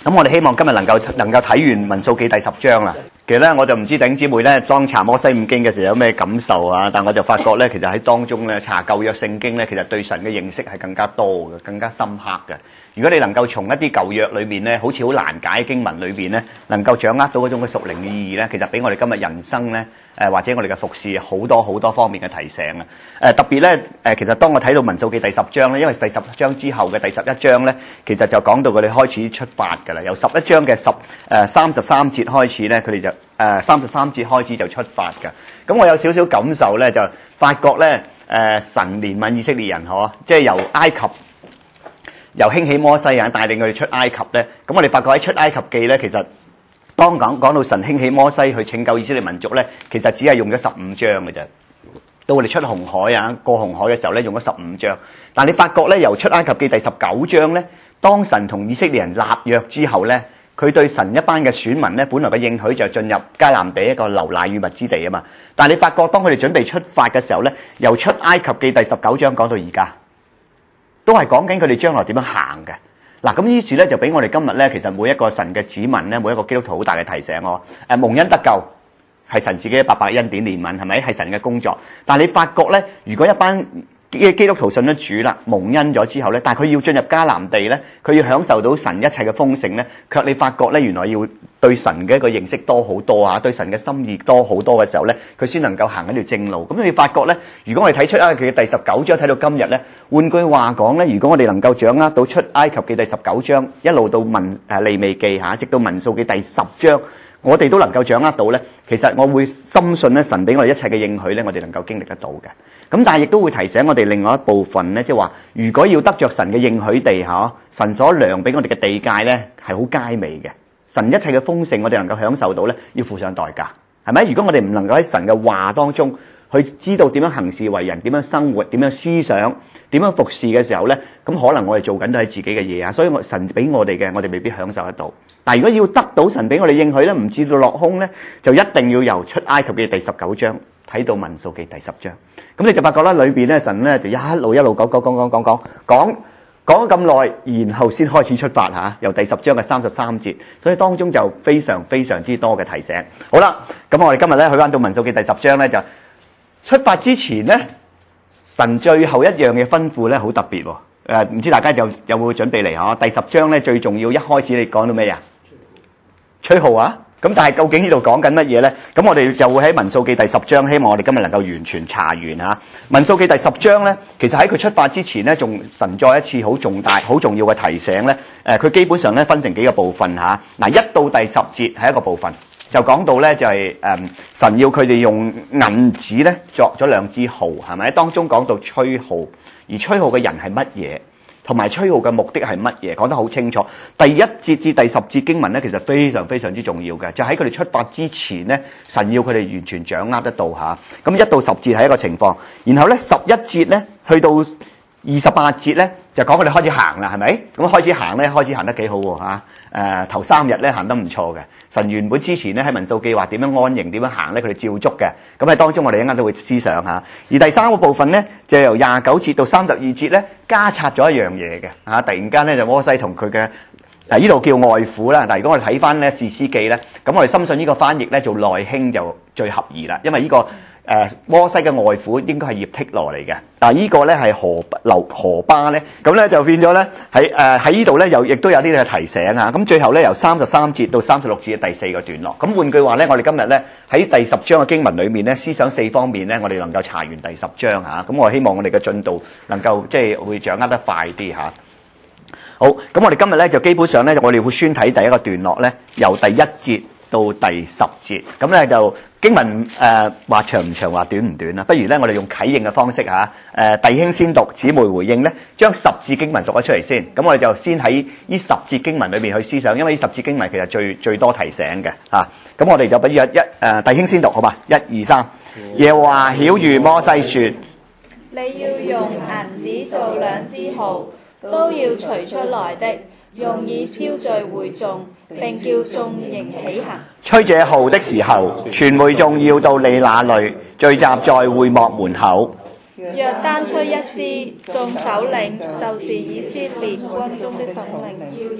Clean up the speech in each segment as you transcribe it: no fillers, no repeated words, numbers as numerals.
咁我哋希望今日能夠睇完民數記第10章啦。其實咧，我就唔知弟兄姊妹咧，當查摩西五經嘅時候有咩感受啊？但我就發覺咧，其實喺當中咧查舊約聖經咧，其實對神嘅認識係更加多嘅，更加深刻嘅。如果你能夠從一啲舊約裏面咧，好似好難解嘅經文裏邊咧，能夠掌握到嗰種嘅屬靈嘅意義咧，其實俾我哋今日人生咧，或者我哋嘅服侍好多方面嘅提醒啊！特別咧，其實當我睇到民數記第10章咧，因為第10章之後嘅第11章咧，其實就講到佢哋開始出發㗎啦。由11章嘅33節開始咧，佢哋就33節開始就出發㗎。咁我有少少感受咧，就發覺咧，神憐憫以色列人嗬，即係由埃及。由興起摩西啊，帶領佢哋出埃及咧，咁我哋發覺喺出埃及記咧，其實當講到神興起摩西去拯救以色列民族咧，其實只係用咗15章嘅啫。到我哋出紅海啊，過紅海嘅時候咧，用咗15章。但你發覺咧，由出埃及記第19章咧，當神同以色列人立約之後咧，佢對神一班嘅選民咧，本來嘅應許就進入迦南地一個流奶與蜜之地啊嘛。但你發覺當佢哋準備出發嘅時候咧，由出埃及記第19章講到而家。都係講緊佢哋將來點樣行嘅。嗱，咁於是咧就俾我哋今日咧，其實每一個神嘅子民咧，每一個基督徒好大嘅提醒我。蒙恩得救係神自己白白恩典憐憫，係咪？係神嘅工作。但係你發覺咧，如果一班基督徒信咗主啦，蒙恩咗之後咧，但係佢要進入迦南地咧，佢要享受到神一切嘅豐盛咧，卻你發覺咧，原來要對神嘅一個認識多好多啊，對神嘅心意多好多嘅時候咧，佢先能夠行一條正路。咁你發覺咧，如果我哋睇出埃及記第19章睇到今日咧，換句話講咧，如果我哋能夠掌握到出埃及記第19章一路到利未記嚇，直到民數記第10章，我哋都能夠掌握到咧，其實我會深信咧，神俾我哋一切嘅應許咧，我哋能夠經歷得到嘅。咁但係亦都會提醒我哋另外一部分咧，即係話，如果要得着神嘅應許地嚇，神所量俾我哋嘅地界咧係好佳美嘅，神一切嘅豐盛我哋能夠享受到咧，要付上代價，係咪？如果我哋唔能夠喺神嘅話當中去知道點樣行事為人，點樣生活，點樣思想，點樣服侍嘅時候咧，咁可能我哋做緊都係自己嘅嘢啊，所以神俾我哋嘅，我哋未必享受得到。但係如果要得到神俾我哋應許咧，唔至到落空咧，就一定要由出埃及記第19章睇到民數記第10章。咁你就發覺啦，裏邊咧神咧就一路講咗咁耐，然後先開始出發嚇，由第10章嘅33節，所以當中就非常之多嘅提醒。好啦，咁我哋今日咧去翻到民數記第10章咧，就出發之前咧，神最後一樣嘅吩咐咧好特別喎。唔知大家有冇準備嚟嚇？第10章咧最重要，一開始你講到咩呀？吹號啊！咁但係究竟呢度講緊乜嘢咧？咁我哋就會喺民數記第10章，希望我哋今日能夠完全查完嚇。民數記第10章咧，其實喺佢出發之前咧，仲神再一次好重大、好重要嘅提醒咧。佢基本上咧分成幾個部分嚇。嗱，1到第10節係一個部分，就講到咧就係神要佢哋用銀子咧作咗2支號，係咪？當中講到吹號，而吹號嘅人係乜嘢？同埋吹號嘅目的係乜嘢？講得好清楚。第1節至第10節經文咧，其實非常之重要嘅，就喺佢哋出發之前咧，神要佢哋完全掌握得到嚇。咁1到10節係一個情況，然後咧11節咧去到28節咧，就講佢哋開始行啦，係咪？咁開始行咧，開始行得幾好喎嚇。頭3日咧行得唔錯嘅。神原本之前咧喺民數記話點樣安營點樣行咧，佢哋照足嘅。咁喺當中我哋一陣都會思想下。而第3個部分咧，就由29節到32節咧，加插咗一樣嘢嘅嚇。突然間咧就摩西同佢嘅呢度叫外父啦。但係如果我哋睇翻咧士師記咧，咁我哋深信呢個翻譯咧做內兄就最合宜啦，因為呢個摩西嘅外父應該係葉忒羅嚟嘅，但係呢個咧係何巴咧，咁咧就變咗咧喺呢度咧亦都有啲嘅提醒啊。咁最後咧由33節到36節嘅第4個段落。咁換句話咧，我哋今日咧喺第10章嘅經文裏面咧，思想4方面咧，我哋能夠查完第10章嚇。咁我希望我哋嘅進度能夠即係會掌握得快啲嚇。好，咁我哋今日咧就基本上咧，我哋會宣睇第一個段落咧，由第1節到第10節。咁咧就經文話長唔長，話短唔短啦。不如咧我哋用啟應嘅方式嚇，弟兄先讀，姊妹回應咧，將10節經文讀咗出嚟先。咁我哋就先喺呢10節經文裏面去思想，因為呢10節經文其實最多提醒嘅嚇。咁我哋就不如弟兄先讀好嘛？1、2、3。耶和華曉諭摩西說： 你要用銀子做2支號，都要除出來的，用以招聚會眾，並叫眾營起行。 吹這號的時候，全會眾要到你那裏聚集在會幕門口。 羊若單吹一支，眾首領就是以色列軍中的首領，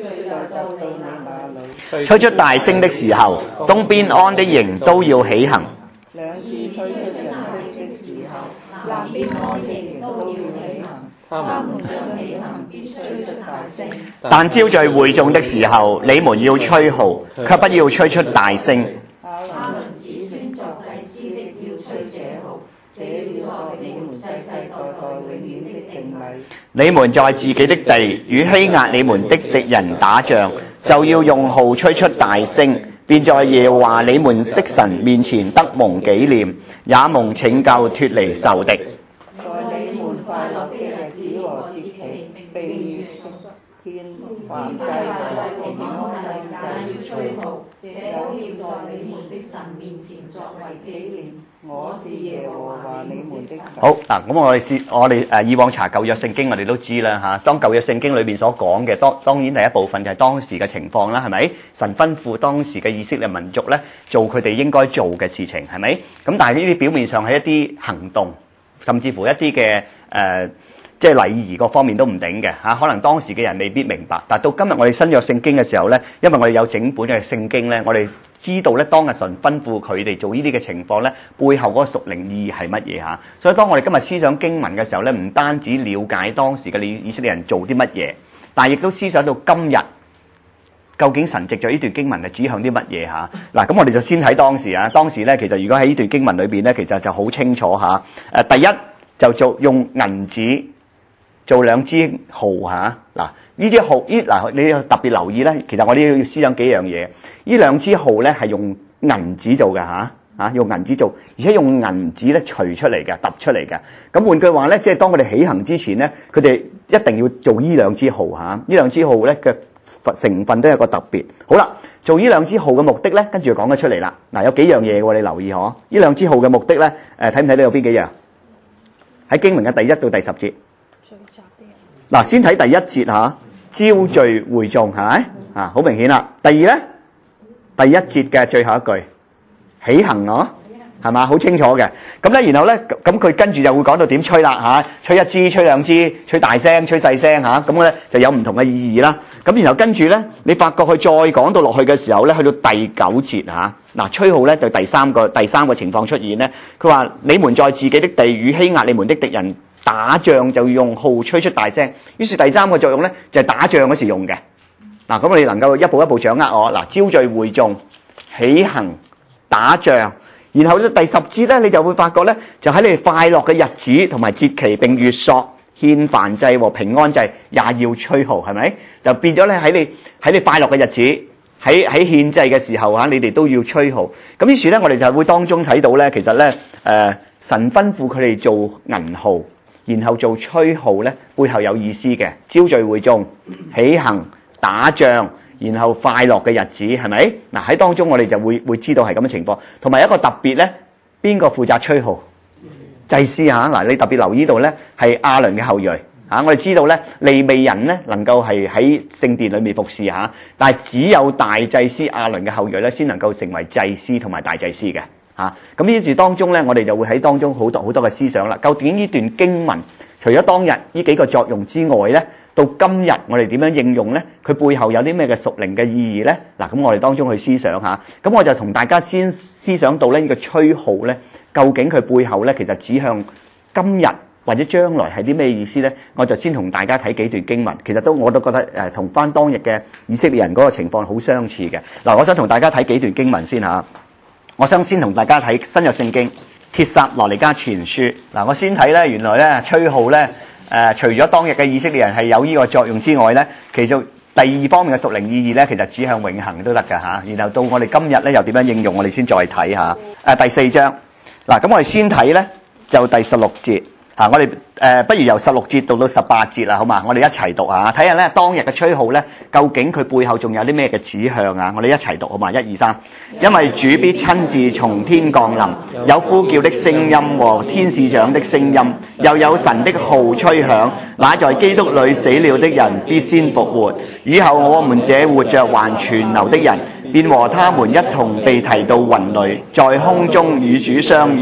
吹出大聲的時候，東邊安的營都要起行。 兩支吹出人聲的時候， 南邊安營都要起行。 他們將起行必吹出大聲。 但招聚會眾的時候，你們要吹號，卻不要吹出大聲。 他們子孫作祭司的要吹這號，這要作你們世世代代永遠的定例。 你們在自己的地與欺壓你們的敵人打仗，就要用號吹出大聲，便在耶和華你們的神面前得蒙紀念，也蒙拯救脫離仇敵。 在你們快樂的日子和節期，並與獻燔祭和平安祭也要吹號，這都要在你們的神面前作為紀念。我是耶和華你們的神。 好嗱，咁我哋以往查舊約聖經，我哋都知啦嚇。當舊約聖經裏邊所講嘅，當然第一部分就係當時嘅情況啦，係咪？神吩咐當時嘅以色列民族咧，做佢哋應該做嘅事情，係咪？咁但係呢啲表面上係一啲行動，甚至乎一啲嘅即係禮儀各方面都唔頂嘅嚇，可能當時嘅人未必明白。但係到今日我哋新約聖經嘅時候咧，因為我哋有整本嘅聖經咧，我哋知道咧當日神吩咐佢哋做呢啲嘅情況咧，背後嗰個屬靈意義係乜嘢嚇？所以當我哋今日思想經文嘅時候咧，唔單止了解當時嘅以色列人做啲乜嘢，但係亦都思想到今日究竟神藉著呢段經文係指向啲乜嘢嚇？嗱，咁我哋就先睇當時啊。當時咧，其實如果喺呢段經文裏邊咧，其實就好清楚嚇。第一就用銀紙做兩支號嚇。嗱，呢啲號你要特別留意咧。其實我哋要思想幾樣嘢。呢兩支號咧係用銀紙做嘅嚇，用銀紙做，而且用銀紙咧除出嚟嘅，揼出嚟嘅。咁換句話咧，即係當佢哋起行之前咧，佢哋一定要做呢兩支號嚇。呢兩支號咧嘅成分都有個特別。好啦，做呢兩支號嘅目的咧，跟住就講得出嚟啦。嗱，有幾樣嘢喎，你留意嗬。呢兩支號嘅目的咧，睇唔睇到有邊幾樣？喺經文嘅第1到第10節。嗱，先睇第1節嚇，招聚會眾係咪？好明顯啦。第二咧，第1節嘅最後一句，起行咯，係嘛？好清楚嘅。咁咧，然後咧，咁佢跟住就會講到點吹啦嚇，吹一支、吹兩支、吹大聲、吹細聲嚇，咁咧就有唔同嘅意義啦。咁然後跟住咧，你發覺佢再講到落去嘅時候咧，去到第9節嚇，嗱，吹號咧就第三個情況出現咧。佢話：你們在自己的地與欺壓你們的敵人打仗，就要用號吹出大聲。於是第三個作用咧就係打仗嗰時用嘅。嗱，咁我哋能夠一步一步掌握我嗱，招聚會眾、起行、打仗，然後咧第10節咧，你就會發覺咧，就喺你哋快樂嘅日子同埋節期並月朔、獻燔祭和平安祭也要吹號，係咪？就變咗咧喺你快樂嘅日子，喺獻祭嘅時候嚇，你哋都要吹號。咁於是咧，我哋就會當中睇到咧，其實咧神吩咐佢哋做銀號，然後做吹號咧，背後有意思嘅，招聚會眾、起行、打仗，然後快樂嘅日子，係咪？嗱，喺當中我哋就會知道係咁嘅情況。同埋一個特別咧，邊個負責吹號？祭司嚇。嗱，你特別留意到咧，係亞倫嘅後裔嚇。我哋知道咧，利未人咧能夠係喺聖殿裏面服侍嚇，但係只有大祭司亞倫嘅後裔咧先能夠成為祭司同埋大祭司嘅嚇。咁呢段當中咧，我哋就會喺當中好多嘅思想啦。究竟呢段經文除咗當日呢幾個作用之外咧，到今日我哋點樣應用咧？佢背後有啲咩嘅屬靈嘅意義咧？嗱，咁我哋當中去思想下。咁我就同大家先思想到咧呢個吹號咧，究竟佢背後咧其實指向今日或者將來係啲咩意思咧？我就先同大家睇幾段經文，其實我都覺得同翻當日嘅以色列人嗰個情況好相似嘅。嗱，我想同大家睇幾段經文先嚇。我想先同大家睇新約聖經帖撒羅尼迦前書。嗱，我先睇咧，原來咧吹號咧。除咗當日嘅以色列人係有呢個作用之外咧，其實第二方面嘅屬靈意義咧，其實指向永恆都得㗎嚇。然後到我哋今日咧又點樣應用，我哋先再睇下。第4章嗱，咁我哋先睇咧就第16節嚇，我哋不如由16節到18節啦，好嘛？我哋一齊讀下，睇下咧當日嘅吹號咧，究竟佢背後仲有啲咩嘅指向啊？我哋一齊讀好嘛？1、2、3，因為主必親自從天降臨，有呼叫的聲音和天使長的聲音，又有神的號吹響，那在基督裏死了的人必先復活，以後我們這活着還存留的人，便和他們一同被提到雲裏，在空中與主相遇。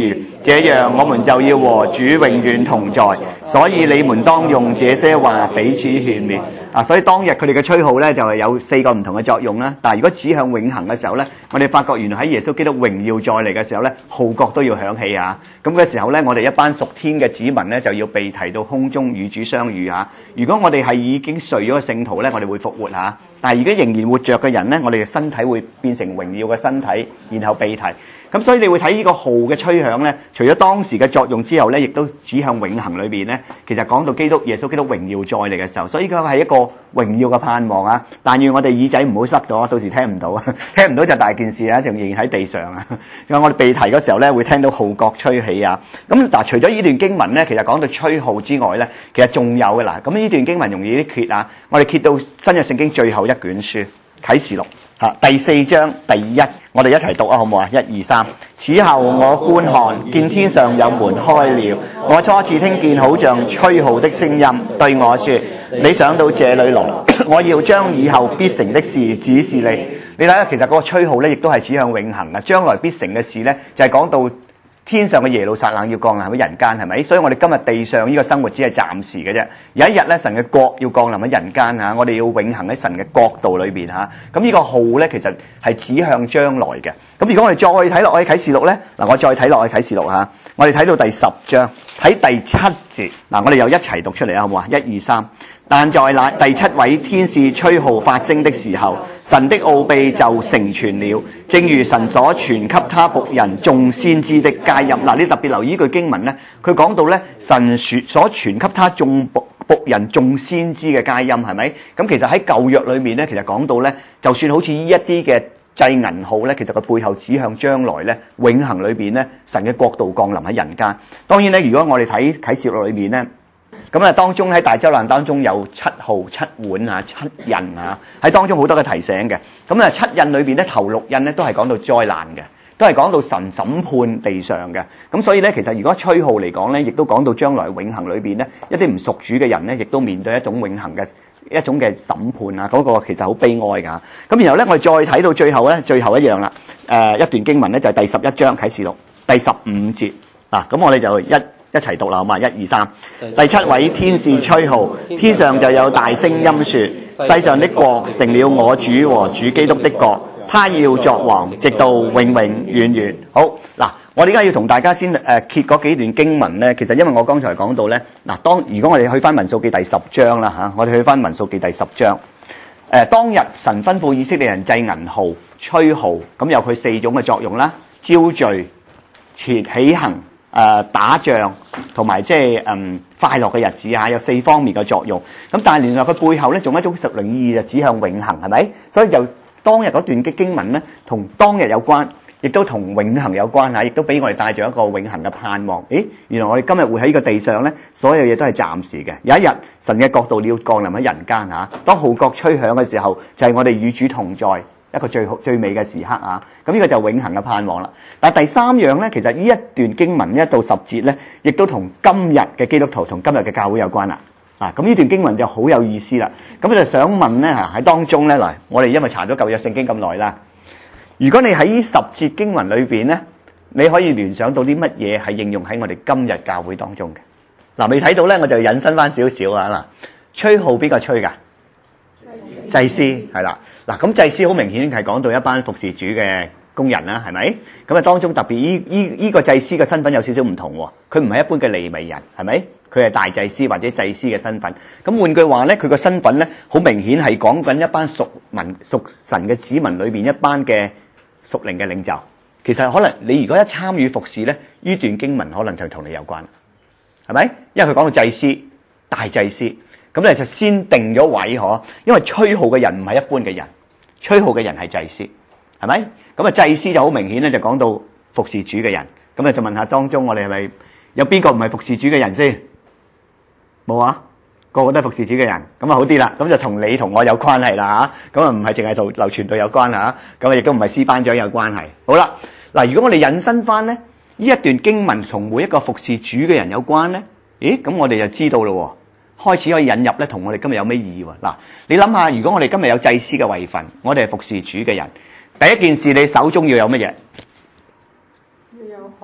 這樣我們就要和主永遠同在。所以你們當用這些話彼此勸勉。所以當日佢哋嘅吹號咧就係有4個唔同嘅作用啦。但係如果指向永恆嘅時候咧，我哋發覺原來喺耶穌基督榮耀再嚟嘅時候咧，號角都要響起啊！咁嘅時候咧，我哋一班屬天嘅子民咧就要被提到空中與主相遇啊！如果我哋係已經睡咗嘅聖徒咧，我哋會復活嚇。但係如果仍然活着嘅人咧，我哋嘅身體會變成榮耀嘅身體，然後被提。咁所以你會睇呢個號嘅吹響咧，除咗當時嘅作用之後咧，亦都指向永恆裏邊咧。其實講到耶穌基督榮耀再嚟嘅時候，所以呢個係一個榮耀嘅盼望啊！但願我哋耳仔唔好塞咗，到時聽唔到啊！聽唔到就大件事啊，仲仍然喺地上啊！因為我哋被提嗰時候咧，會聽到號角吹起啊！咁嗱，除咗呢段經文咧，其實講到吹號之外咧，其實仲有嘅嗱。咁呢段經文容易啲揭啊！我哋揭到新約聖經最後一卷書啟示錄。第4章第1，我哋一齊讀啊，好唔好啊？1、2、3。此後我觀看，見天上有門開了，我初次聽見好像吹號的聲音，對我說：你上到這裡來，我要將以後必成的事指示你。你睇下，其實嗰個吹號咧，亦都係指向永恆啊！將來必成嘅事咧，就係講到天上嘅耶路撒冷要降臨喺人間，係咪？所以我哋今日地上呢個生活只係暫時嘅啫。有一日咧，神嘅國要降臨喺人間嚇，我哋要永恆喺神嘅國度裏邊嚇。咁呢個號咧，其實係指向將來嘅。咁如果我哋再睇落去啟示錄咧，嗱，我再睇落去啟示錄嚇，我哋睇到第10章，睇第7節。嗱，我哋又一齊讀出嚟啊，好唔好啊？1、2、3。但在那第7位天使吹號發聲的時候，神的奧秘就成全了，正如神所傳給他僕人眾先知的佳音。嗱，你特別留意呢句經文咧，佢講到咧神所傳給他眾僕人眾先知嘅佳音，係咪？咁其實喺舊約裏面咧，其實講到咧，就算好似呢一啲嘅祭銀號咧，其實佢背後指向將來咧，永恆裏邊咧，神嘅國度降臨喺人間。當然咧，如果我哋睇啟示錄裏面咧，咁啊，當中喺大災難當中有7號、7碗啊、7印啊，喺當中好多嘅提醒嘅。咁啊，7印裏邊咧，頭6印咧都係講到災難嘅，都係講到審判地上嘅。咁所以咧，其實如果吹號嚟講咧，亦都講到將來永恆裏邊咧，一啲唔屬主嘅人咧，亦都面對一種永恆嘅一種嘅審判啊。嗰個其實好悲哀㗎。咁然後咧，我哋再睇到最後咧，最後一樣啦。一段經文咧就係第11章啟示錄第15節嗱。咁我哋就一齊讀啦，好嘛？1、2、3。第7位天使吹號，天上就有大聲音說：世上的國成了我主和主基督的國，他要作王，直到永永遠遠。好嗱，我哋而家要同大家先揭嗰幾段經文咧。其實因為我剛才講到咧，嗱，如果我哋去翻民數記第10章啦嚇，我哋去翻民數記第10章。當日神吩咐以色列人祭銀號、吹號，咁有佢4種嘅作用啦：招聚、起行。打仗同埋即係快樂嘅日子啊，有4方面嘅作用。咁但係原來佢背後咧，仲有一種屬靈意義，就指向永恆，係咪？所以就當日嗰段嘅經文咧，同當日有關，亦都同永恆有關嚇，亦都俾我哋帶住一個永恆嘅盼望。原來我哋今日會喺呢個地上咧，所有嘢都係暫時嘅。有一日神嘅國度要降臨喺人間嚇，當號角吹響嘅時候，就係我哋與主同在一個最美嘅時刻啊！咁呢個就永恆嘅盼望啦。但係第3樣咧，其實呢一段經文1到10節咧，亦都同今日嘅基督徒同今日嘅教會有關啦。咁呢段經文就好有意思啦。咁就想問咧喺當中咧，嗱，我哋因為查咗舊約聖經咁耐啦，如果你喺呢10節經文裏邊咧，你可以聯想到啲乜嘢係應用喺我哋今日教會當中嘅？嗱，未睇到咧，我就引申翻少少啊。嗱，吹號邊個吹㗎？祭司係啦。嗱，咁祭司好明顯係講到一班服侍主嘅工人啦，係咪？咁啊，當中特別依個祭司嘅身份有少少唔同喎，佢唔係一般嘅利未人，係咪？佢係大祭司或者祭司嘅身份。咁換句話咧，佢個身份咧，好明顯係講緊一班屬神嘅子民裏邊一班嘅屬靈嘅領袖。其實可能你如果一參與服侍咧，呢段經文可能就同你有關，係咪？因為佢講到祭司、大祭司，咁咧就先定咗位嗬。因為吹號嘅人唔係一般嘅人。吹號嘅人係祭司，係咪？咁啊，祭司就好明顯咧，就講到服侍主嘅人。咁啊，就問下當中我哋係咪有邊個唔係服侍主嘅人先？冇啊，個個都係服侍主嘅人。咁啊，好啲啦。咁就同你同我有關係啦嚇。咁啊，唔係淨係同流傳道有關嚇。咁啊，亦都唔係詩班長有關係。好啦，嗱，如果我哋引申翻咧，呢一段經文同每一個服侍主嘅人有關咧，咁我哋就知道咯。開始可以引入咧，同我哋今日有咩意義喎？嗱，你諗下，如果我哋今日有祭司嘅位份，我哋係服侍主嘅人，第一件事你手中要有乜嘢？ 要有號。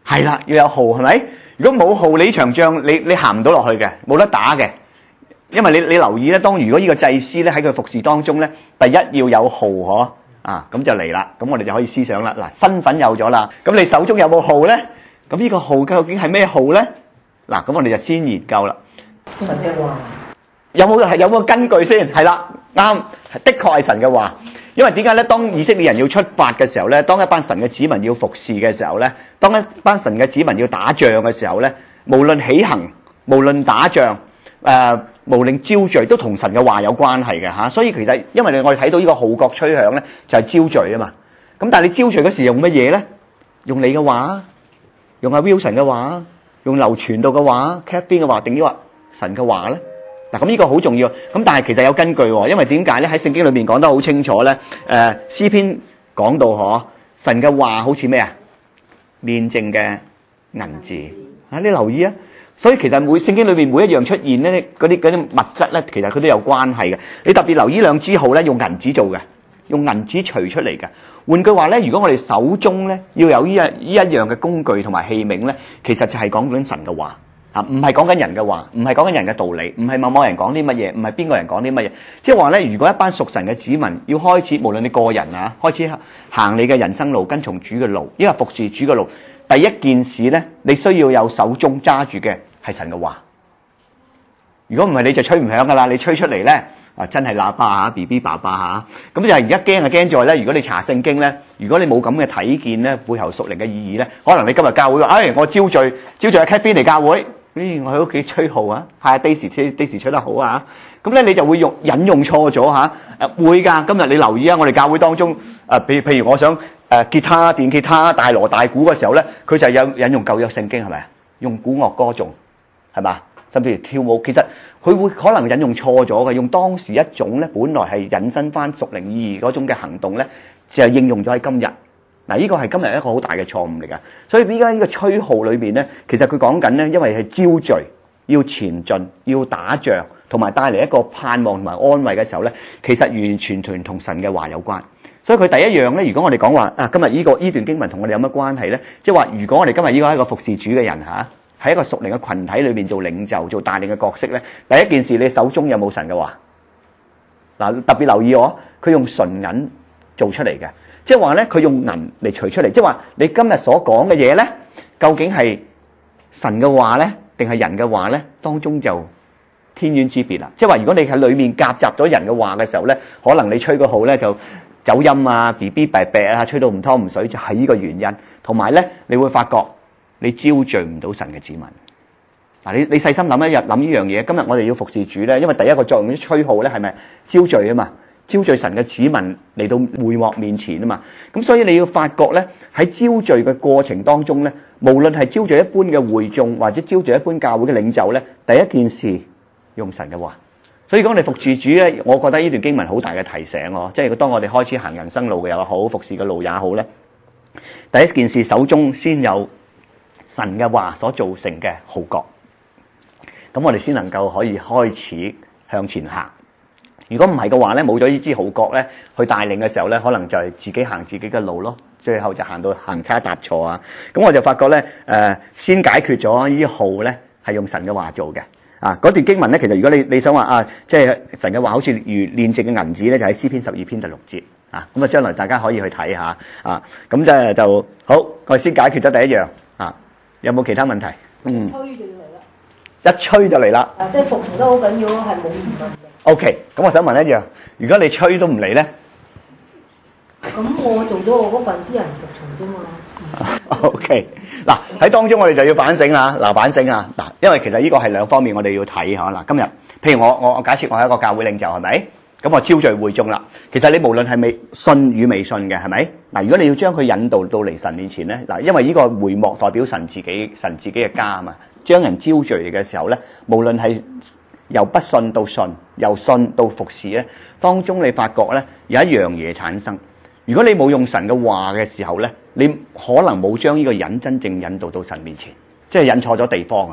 係啦，要有號係咪？如果冇號，你呢場仗你行唔到落去嘅，冇得打嘅。因為你留意咧，如果呢個祭司咧喺佢服侍當中咧，第一要有號嗬，咁就嚟啦。咁我哋就可以思想啦。嗱，身份有咗啦，咁你手中有冇號咧？咁呢個號究竟係咩號咧？嗱，咁我哋就先研究啦。 神嘅話有冇根據先？係啦，啱，的確係神嘅話。因為點解咧？當以色列人要出發嘅時候咧，當一班神嘅子民要服侍嘅時候咧，當一班神嘅子民要打仗嘅時候咧，無論起行，無論打仗，無論招聚，都同神嘅話有關係嘅嚇。所以其實因為我哋睇到呢個號角吹響咧，就係招聚啊嘛。咁但係你招聚嗰時用乜嘢咧？用你嘅話，用阿 Wilson 嘅話，用流傳道嘅話 ，Catherine 嘅話，定抑或神嘅話咧？嗱，咁呢個好重要。咁但係其實有根據喎，因為點解咧？喺聖經裏面講得好清楚咧。詩篇講到神嘅話好似咩啊？煉淨嘅銀字啊！你留意啊。所以其實聖經裏面每一樣出現咧，嗰啲物質咧，其實佢都有關係嘅。你特別留意兩支號咧，用銀紙做嘅，用銀紙錘出嚟嘅。換句話咧，如果我哋手中咧要有呢一樣嘅工具同埋器皿咧，其實就係講緊神嘅話。唔係講緊人嘅話，唔係講緊人嘅道理，唔係某人講啲乜嘢，唔係邊個人講啲乜嘢。即係話咧，如果一班屬神嘅子民要開始，無論你個人開始行你嘅人生路，跟從主嘅路，因為服侍主嘅路，第一件事咧，你需要有手中揸住嘅係神嘅話。如果唔係，你就吹唔響噶啦。你吹出嚟咧，真係喇叭BB 爸爸咁就係而家驚就驚在咧，如果你查聖經咧，如果你冇咁嘅睇見咧，背後屬靈嘅意義咧，可能你今日教會話，我招聚阿 Catherine 嚟教會。我喺屋企吹號啊，係 Daisy 吹得好啊，咁咧你就會引用錯咗會㗎。今日你留意啊，我哋教會當中譬如我想吉他、電吉他、大鑼大鼓嘅時候咧，佢就有引用舊約聖經係咪啊？用鼓樂歌頌係嘛？甚至跳舞，其實佢會可能引用錯咗嘅，用當時一種咧本來係引申翻屬靈意義嗰種嘅行動咧，就係應用咗喺今日。嗱，呢個係今日一個好大嘅錯誤嚟㗎，所以依家呢個吹號裏邊咧，其實佢講緊咧，因為係招聚、要前進、要打仗，同埋帶嚟一個盼望同埋安慰嘅時候咧，其實完完全全同神嘅話有關。所以佢第一樣咧，如果我哋講話今日呢段經文同我哋有乜關係咧？即係話，如果我哋今日呢個係一個服侍主嘅人喺一個屬靈嘅群體裏邊做領袖、做帶領嘅角色咧，第一件事你手中有冇神嘅話？嗱，特別留意佢用純銀做出嚟嘅。即係話咧，佢用銀嚟除出嚟，即係話你今日所講嘅嘢咧，究竟係神嘅話咧，定係人嘅話咧？當中就天淵之別啦。即係話，如果你喺裏面夾雜咗人嘅話嘅時候咧，可能你吹個號咧就走音啊、BB 白啊，吹到唔湯唔水，就係呢個原因。同埋咧，你會發覺你招聚唔到神嘅子民。嗱，你細心諗一日諗呢樣嘢。今日我哋要服侍主咧，因為第一個作用啲吹號咧係咪招聚啊嘛？招聚神嘅子民嚟到會幕面前啊嘛，咁所以你要發覺咧，喺招聚嘅過程當中咧，無論係招聚一般嘅會眾或者招聚一般教會嘅領袖咧，第一件事用神嘅話。所以講我哋服侍主咧，我覺得呢段經文好大嘅提醒即係當我哋開始行人生路嘅又好，服侍嘅路也好咧，第一件事手中先有神嘅話所造成嘅號角，咁我哋先能夠可以開始向前行。如果唔係嘅話咧，冇咗呢支號角咧，去帶領嘅時候咧，可能就係自己行自己嘅路咯，最後就行到行差踏錯啊！咁我就發覺咧，先解決咗呢啲號咧係用神嘅話做嘅嗰段經文咧，其實如果你想話即係神嘅話好似如煉淨嘅銀子咧，就喺詩篇12篇第6節咁啊，將來大家可以去睇下咁即係就好，我哋先解決咗第一樣有冇其他問題？ 吹就嚟啦， 一吹就嚟啦。 即係服從得好緊要咯，係冇疑問嘅。 OK，咁我想問一樣，如果你吹都唔嚟咧？ 咁我做咗我嗰份，啲人服從啫嘛。 OK，嗱喺當中我哋就要反省反省嗱，因為其實呢個係兩方面我哋要睇下嗱。今日譬如我假設我係一個教會領袖係咪？咁我招聚會眾啦。其實你無論係未信與未信嘅係咪？嗱，如果你要將佢引導到嚟神面前咧，嗱，因為呢個會幕代表神自己嘅家啊嘛，將人招聚嘅時候咧，無論係由不信到信，由信到服侍咧，當中你發覺咧有一樣嘢產生。如果你冇用神嘅話嘅時候咧，你可能冇將呢個人真正引導到神面前，即係引錯咗地方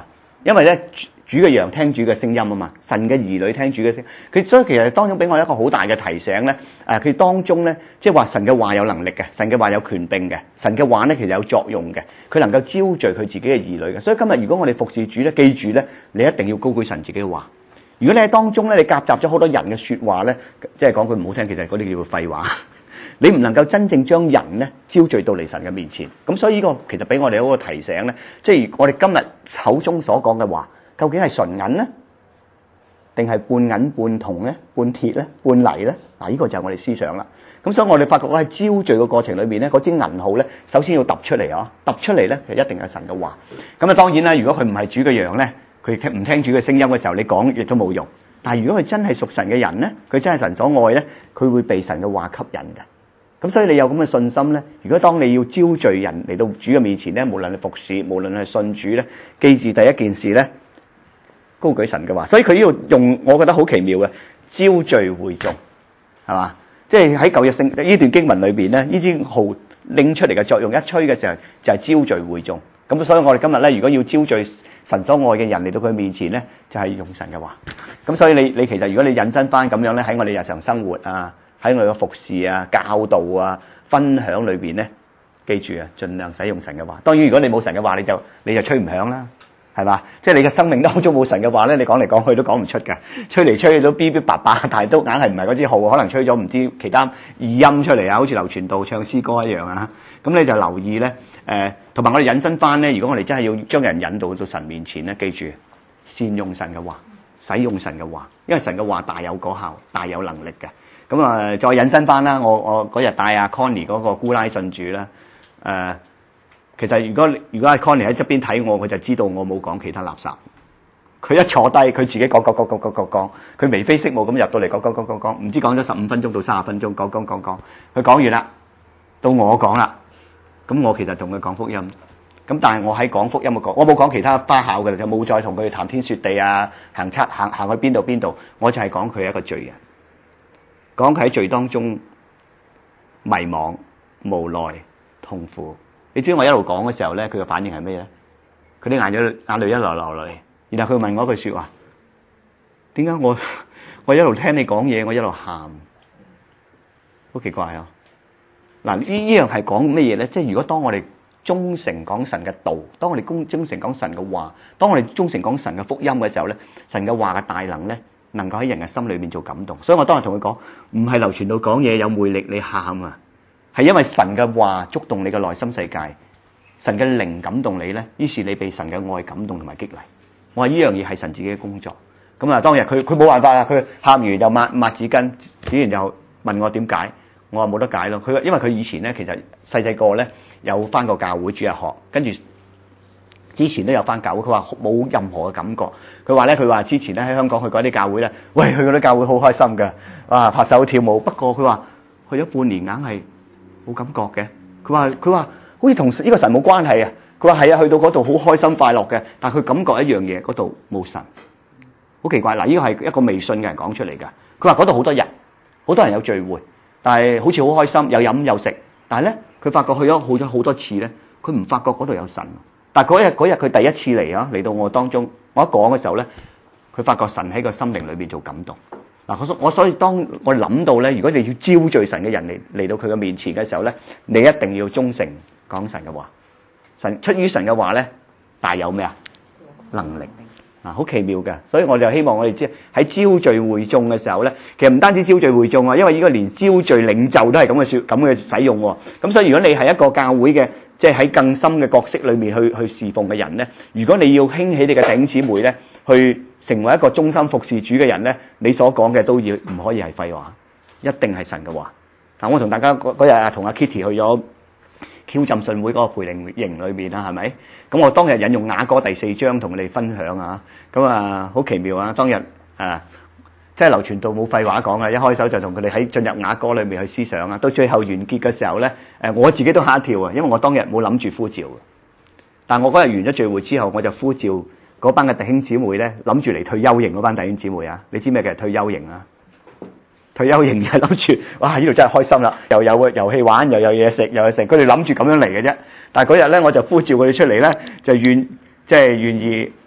因為咧主嘅羊聽主嘅聲音啊嘛，神嘅兒女聽主嘅聲音，佢所以其實當中俾我一個好大嘅提醒咧。佢當中咧即係話神嘅話有能力嘅，神嘅話有權柄嘅，神嘅話咧其實有作用嘅，佢能夠招聚佢自己嘅兒女嘅。所以今日如果我哋服侍主咧，記住咧，你一定要高舉神自己嘅話。如果你喺當中咧，你夾雜咗好多人嘅說話咧，即係講句唔好聽，其實嗰啲叫做廢話。你唔能夠真正將人咧招聚到嚟神嘅面前。咁所以呢個其實俾我哋一個提醒咧，即係我哋今日口中所講嘅話，究竟係純銀咧，定係半銀半銅咧，半鐵咧，半泥咧？嗱，呢個就係我哋思想啦。咁所以我哋發覺喺招聚嘅過程裏邊咧，嗰支銀號咧，首先要揼出嚟啊！揼出嚟咧，就一定係神嘅話。咁啊，當然啦，如果佢唔係主嘅羊咧，佢唔聽主嘅聲音嘅時候，你講亦都冇用。但係如果佢真係屬神嘅人咧，佢真係神所愛咧，佢會被神嘅話吸引嘅。咁所以你有咁嘅信心咧，如果當你要招聚人嚟到主嘅面前咧，無論係服侍，無論係信主咧，記住第一件事咧，高舉神嘅話。所以佢呢度用，我覺得好奇妙嘅招聚會眾，係嘛？即係喺舊約聖呢段經文裏邊咧，呢支號拎出嚟嘅作用一吹嘅時候，就係招聚會眾。咁所以我哋今日咧，如果要招聚神所愛嘅人嚟到佢面前咧，就係用神嘅話。咁所以你其實如果你引申翻咁樣咧，喺我哋日常生活啊，喺我哋嘅服侍啊、教導啊、分享裏邊咧，記住啊，盡量使用神嘅話。當然如果你冇神嘅話，你就吹唔響啦，係嘛？即係你嘅生命當中冇神嘅話咧，你講嚟講去都講唔出㗎，吹嚟吹去都嗶嗶叭叭，但係都硬係唔係嗰支號，可能吹咗唔知其他異音出嚟啊，好似流傳道唱詩歌一樣啊。咁你就留意咧，同埋我哋引申翻咧，如果我哋真係要將人引導到神面前咧，記住善用神嘅話，使用神嘅話，因為神嘅話大有果效，大有能力嘅。咁啊，再引申翻啦，我嗰日帶阿 Connie 嗰個姑拉信主啦，其實如果阿 Connie 喺側邊睇我，佢就知道我冇講其他垃圾。佢一坐低，佢自己講，佢眉飛色舞咁入到嚟講，唔知講咗15分鐘到30分鐘，講，佢講完啦，到我講啦，咁我其實同佢講福音，咁但係我喺講福音我冇講其他花巧嘅，就冇再同佢談天說地啊，行去邊度，我就係講佢係一個罪人。講佢喺罪當中迷茫、無奈、痛苦。你知我一路講嘅時候咧，佢嘅反應係咩咧？佢啲眼淚一路流落嚟，然後佢問我一句說話：點解我一路聽你講嘢，我一路喊？好奇怪啊！嗱，呢樣係講咩嘢咧？即係如果當我哋忠誠講神嘅道，當我哋忠誠講神嘅話，當我哋忠誠講神嘅福音嘅時候咧，神嘅話嘅大能咧，能夠喺人嘅心裏面做感動。所以我當日同佢講，唔係流傳到講嘢有魅力你喊啊，係因為神嘅話觸動你嘅內心世界，神嘅靈感動你咧，於是你被神嘅愛感動同埋激勵。我話呢樣嘢係神自己嘅工作。咁啊，當日佢冇辦法啦，佢喊完就抹紙巾，自然就問我點解，我話冇得解咯。因為佢以前咧其實細個咧有返過教會主日學，跟住之前都有返教會，佢話冇任何嘅感覺。佢話之前咧喺香港去過啲教會咧，喂，去嗰啲教會好開心㗎，哇，拍手跳舞。不過佢話去咗半年硬係冇感覺嘅。佢話好似同呢個神冇關係啊。佢話係啊，去到嗰度好開心快樂嘅，但係佢感覺一樣嘢，嗰度冇神，好奇怪。嗱，呢個係一個未信嘅人講出嚟㗎。佢話嗰度好多人有聚會，但係好似好開心，有飲有食。但係咧，佢發覺去咗好多次咧，佢唔發覺嗰度有神。但係嗰日佢第一次嚟到我當中，我一講嘅時候咧，佢發覺神喺個心靈裏邊做感動。嗱，所以當我諗到咧，如果你要招聚神嘅人嚟到佢嘅面前嘅時候咧，你一定要忠誠講神嘅話。神出於神嘅話咧，大有咩啊？能力啊，好奇妙嘅。所以我就希望我哋知喺招聚會眾嘅時候咧，其實唔單止招聚會眾啊，因為呢個連招聚領袖都係咁嘅使用喎。咁所以如果你係一個教會嘅，即係喺更深嘅角色裏面去侍奉嘅人咧，如果你要興起你嘅弟兄姊妹咧，去成為一個忠心服侍主嘅人咧，你所講嘅都要唔可以係廢話，一定係神嘅話。嗱，我同大家嗰日同阿 Kitty 去咗 Q 浸信會嗰個培靈營裏面啦，係咪？咁我當日引用雅歌第4章同佢哋分享啊，咁啊好奇妙啊！當日即係流傳道冇廢話講啊，一開手就同佢哋喺進入雅歌裏面去思想啊，到最後完結嘅時候咧，我自己都嚇一跳啊，因為我當日冇諗住呼召，但我嗰日完咗聚會之後，我就呼召嗰班嘅弟兄姊妹咧，諗住嚟退休營嗰班弟兄姊妹啊，你知咩叫退休營啊？退休營係諗住，哇！呢度真係開心啦，又有個遊戲玩，又有嘢食，又有食。佢哋諗住咁樣嚟嘅啫。但係嗰日咧，我就呼召佢哋出嚟咧，就願意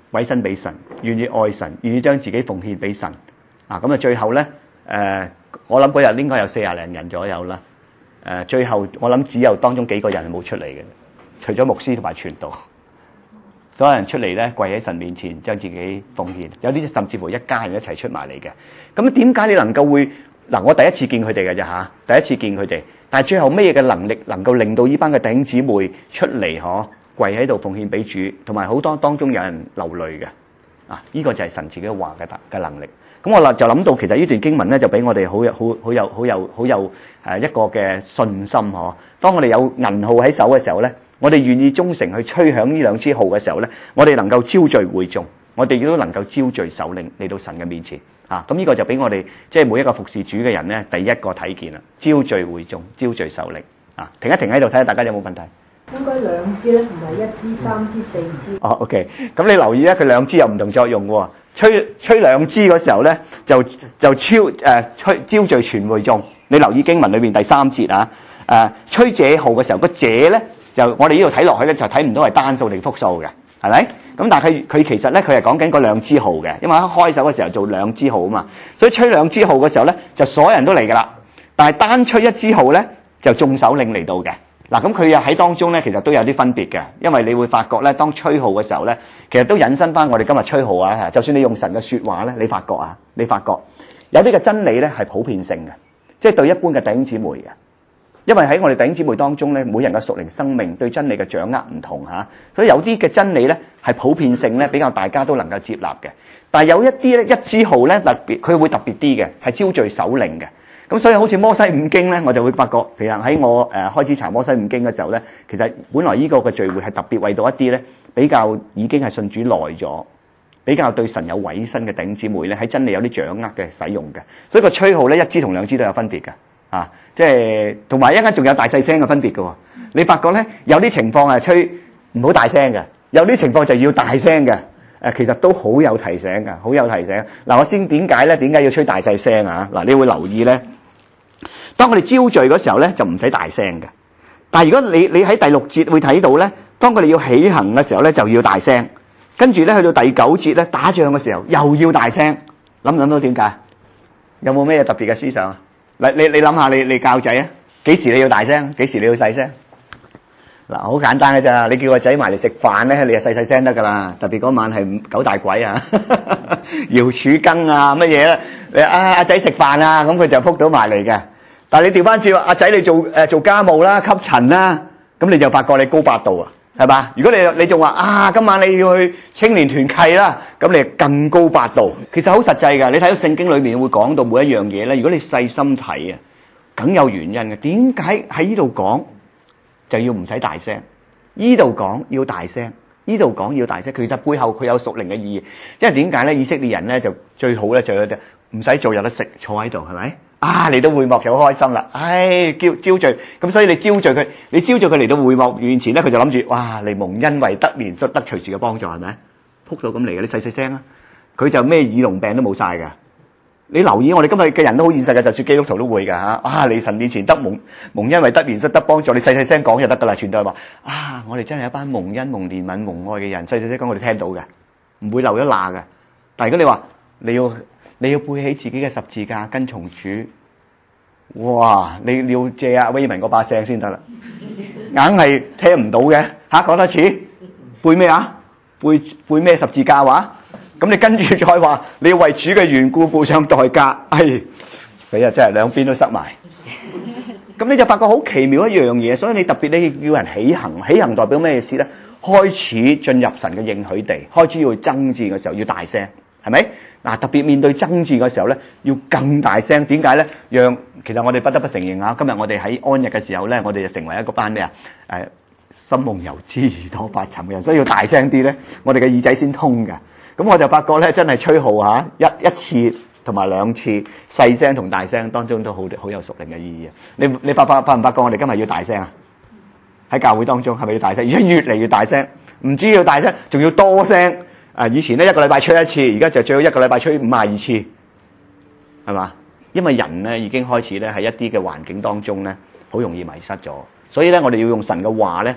委身俾神，願意愛神，願意將自己奉獻俾神。咁啊最後咧我諗嗰日應該有40零人左右啦。最後我諗只有當中幾個人係冇出嚟嘅，除咗牧師同埋傳道，所有人出嚟咧跪喺神面前將自己奉獻，有啲甚至乎一家人一齊出埋嚟嘅。咁點解你能夠會嗱？我第一次見佢哋嘅啫嚇，第一次見佢哋，但係最後咩嘅能力能夠令到呢班嘅弟兄姊妹出嚟跪喺度奉獻俾主，同埋好多當中有人流淚嘅呢個就係神自己話嘅能力。咁我就諗到其實呢段經文咧就俾我哋好有一個嘅信心當我哋有銀號喺手嘅時候咧，我哋願意忠誠去吹響呢兩支號嘅時候咧，我哋能夠招聚會眾，我哋亦都能夠招聚首領嚟到神嘅面前咁呢個就俾我哋即係每一個服侍主嘅人咧第一個睇見啦，招聚會眾，招聚首領停一停喺度睇下大家有冇問題。 應該兩支咧，唔係1支、3支、4支。 OK， 咁你留意咧，佢兩支有唔同作用嘅喎。吹兩支嗰時候咧，就招聚全會眾。你留意經文裏邊第3節吹這號嘅時候，個這咧就我哋呢度睇落去咧就睇唔到係單數定複數嘅，係咪？咁但係佢其實咧佢係講緊嗰兩支號嘅，因為一開手嘅時候做兩支號啊嘛，所以吹兩支號嘅時候咧就所有人都嚟㗎啦。但係單吹一支號咧就眾首領嚟到嘅。嗱，咁佢又喺當中咧，其實都有啲分別嘅，因為你會發覺咧，當吹號嘅時候咧，其實都引申翻我哋今日吹號啊。就算你用神嘅說話咧，你發覺有啲嘅真理咧係普遍性嘅，即係對一般嘅弟兄姊妹嘅。因為喺我哋弟兄姊妹當中咧，每人嘅屬靈生命對真理嘅掌握唔同所以有啲嘅真理咧係普遍性咧比較大家都能夠接納嘅。但係有一啲咧一支號咧特別，佢會特別啲嘅，係招聚首領嘅。咁所以好似摩西五經咧，我就會發覺，其實喺我開始查摩西五經嘅時候咧，其實本來呢個嘅聚會係特別為到一啲咧比較已經係信主耐咗，比較對神有委身嘅弟兄姊妹咧，喺真理有啲掌握嘅使用嘅。所以個吹號咧一支同兩支都有分別嘅，即係同埋一間仲有大細聲嘅分別嘅喎。你發覺咧有啲情況係吹唔好大聲嘅，有啲情況就要大聲嘅。其實都好有提醒嘅，好有提醒。嗱，我先點解要吹大細聲嗱，你會留意咧。當我哋招聚嗰時候咧，就唔使大聲嘅。但係如果你喺第6節會睇到咧，當佢哋要起行嘅時候咧，就要大聲。跟住咧去到第9節咧，打仗嘅時候又要大聲。諗唔諗到點解？有冇咩特別嘅思想啊？你諗下，你教仔啊，幾時你要大聲？幾時你要細聲？嗱，好簡單嘅咋，你叫個仔埋嚟食飯咧，你就細聲得噶啦。特別嗰晚係9大鬼搖柱羹乜嘢咧？你阿仔食飯咁佢就撲到埋嚟嘅。但係你調翻轉，阿仔你做家務啦、吸塵啦，咁你就發覺你高8度係嘛？如果你仲話今晚你要去青年團契啦，咁你更高8度。其實好實際㗎，你睇到聖經裏面會講到每一樣嘢咧。如果你細心睇梗有原因嘅。點解喺呢度講就要唔使大聲？呢度講要大聲，呢度講要大聲。其實背後佢有屬靈嘅意義。因為點解咧？以色列人咧就最好咧就有唔使做有得食，坐喺度係咪？嚟到會幕就好開心啦！招聚咁，所以你招聚佢嚟到會幕面前咧，佢就諗住哇嚟蒙恩惠得憐恤得隨時嘅幫助係咪？撲到咁嚟嘅，你細聲佢就咩耳聾病都冇晒㗎。你留意我哋今日嘅人都好現實嘅，就算基督徒都會㗎嚟神面前得蒙恩惠得憐恤得幫助，你細聲講就得㗎啦。傳道話我哋真係一班蒙恩蒙憐憫蒙愛嘅人，細聲講我哋聽到嘅，唔會漏一罅嘅。但係如果你話你要背起自己嘅十字架跟從主，哇！你要借阿威文嗰把聲先得啦，硬係聽唔到嘅講多次，背咩背咩十字架話？咁你跟住再話你要為主嘅緣故付上代價，死啊！真係兩邊都塞埋。咁你就發覺好奇妙一樣嘢，所以你特別你要人起行，起行代表咩意思咧？開始進入神嘅應許地，開始要爭戰嘅時候要大聲，係咪？特別面對爭戰嘅時候咧，要更大聲。點解咧？其實我哋不得不承認今日我哋喺安逸嘅時候咧，我哋就成為一個班咩心夢遊之耳朵發沉嘅人，所以要大聲啲咧，我哋嘅耳仔先通嘅。咁我就發覺咧，真係吹號一次同埋2次細聲同大聲當中都好有屬靈嘅意義。你發唔發覺我哋今日要大聲啊？喺教會當中係咪要大聲？而家越嚟越大聲，唔止要大聲，仲要多聲。以前咧1個禮拜吹1次，而家就最好1個禮拜吹52次，係嘛？因為人咧已經開始咧喺一啲嘅環境當中咧，好容易迷失咗。所以咧，我哋要用神嘅話咧，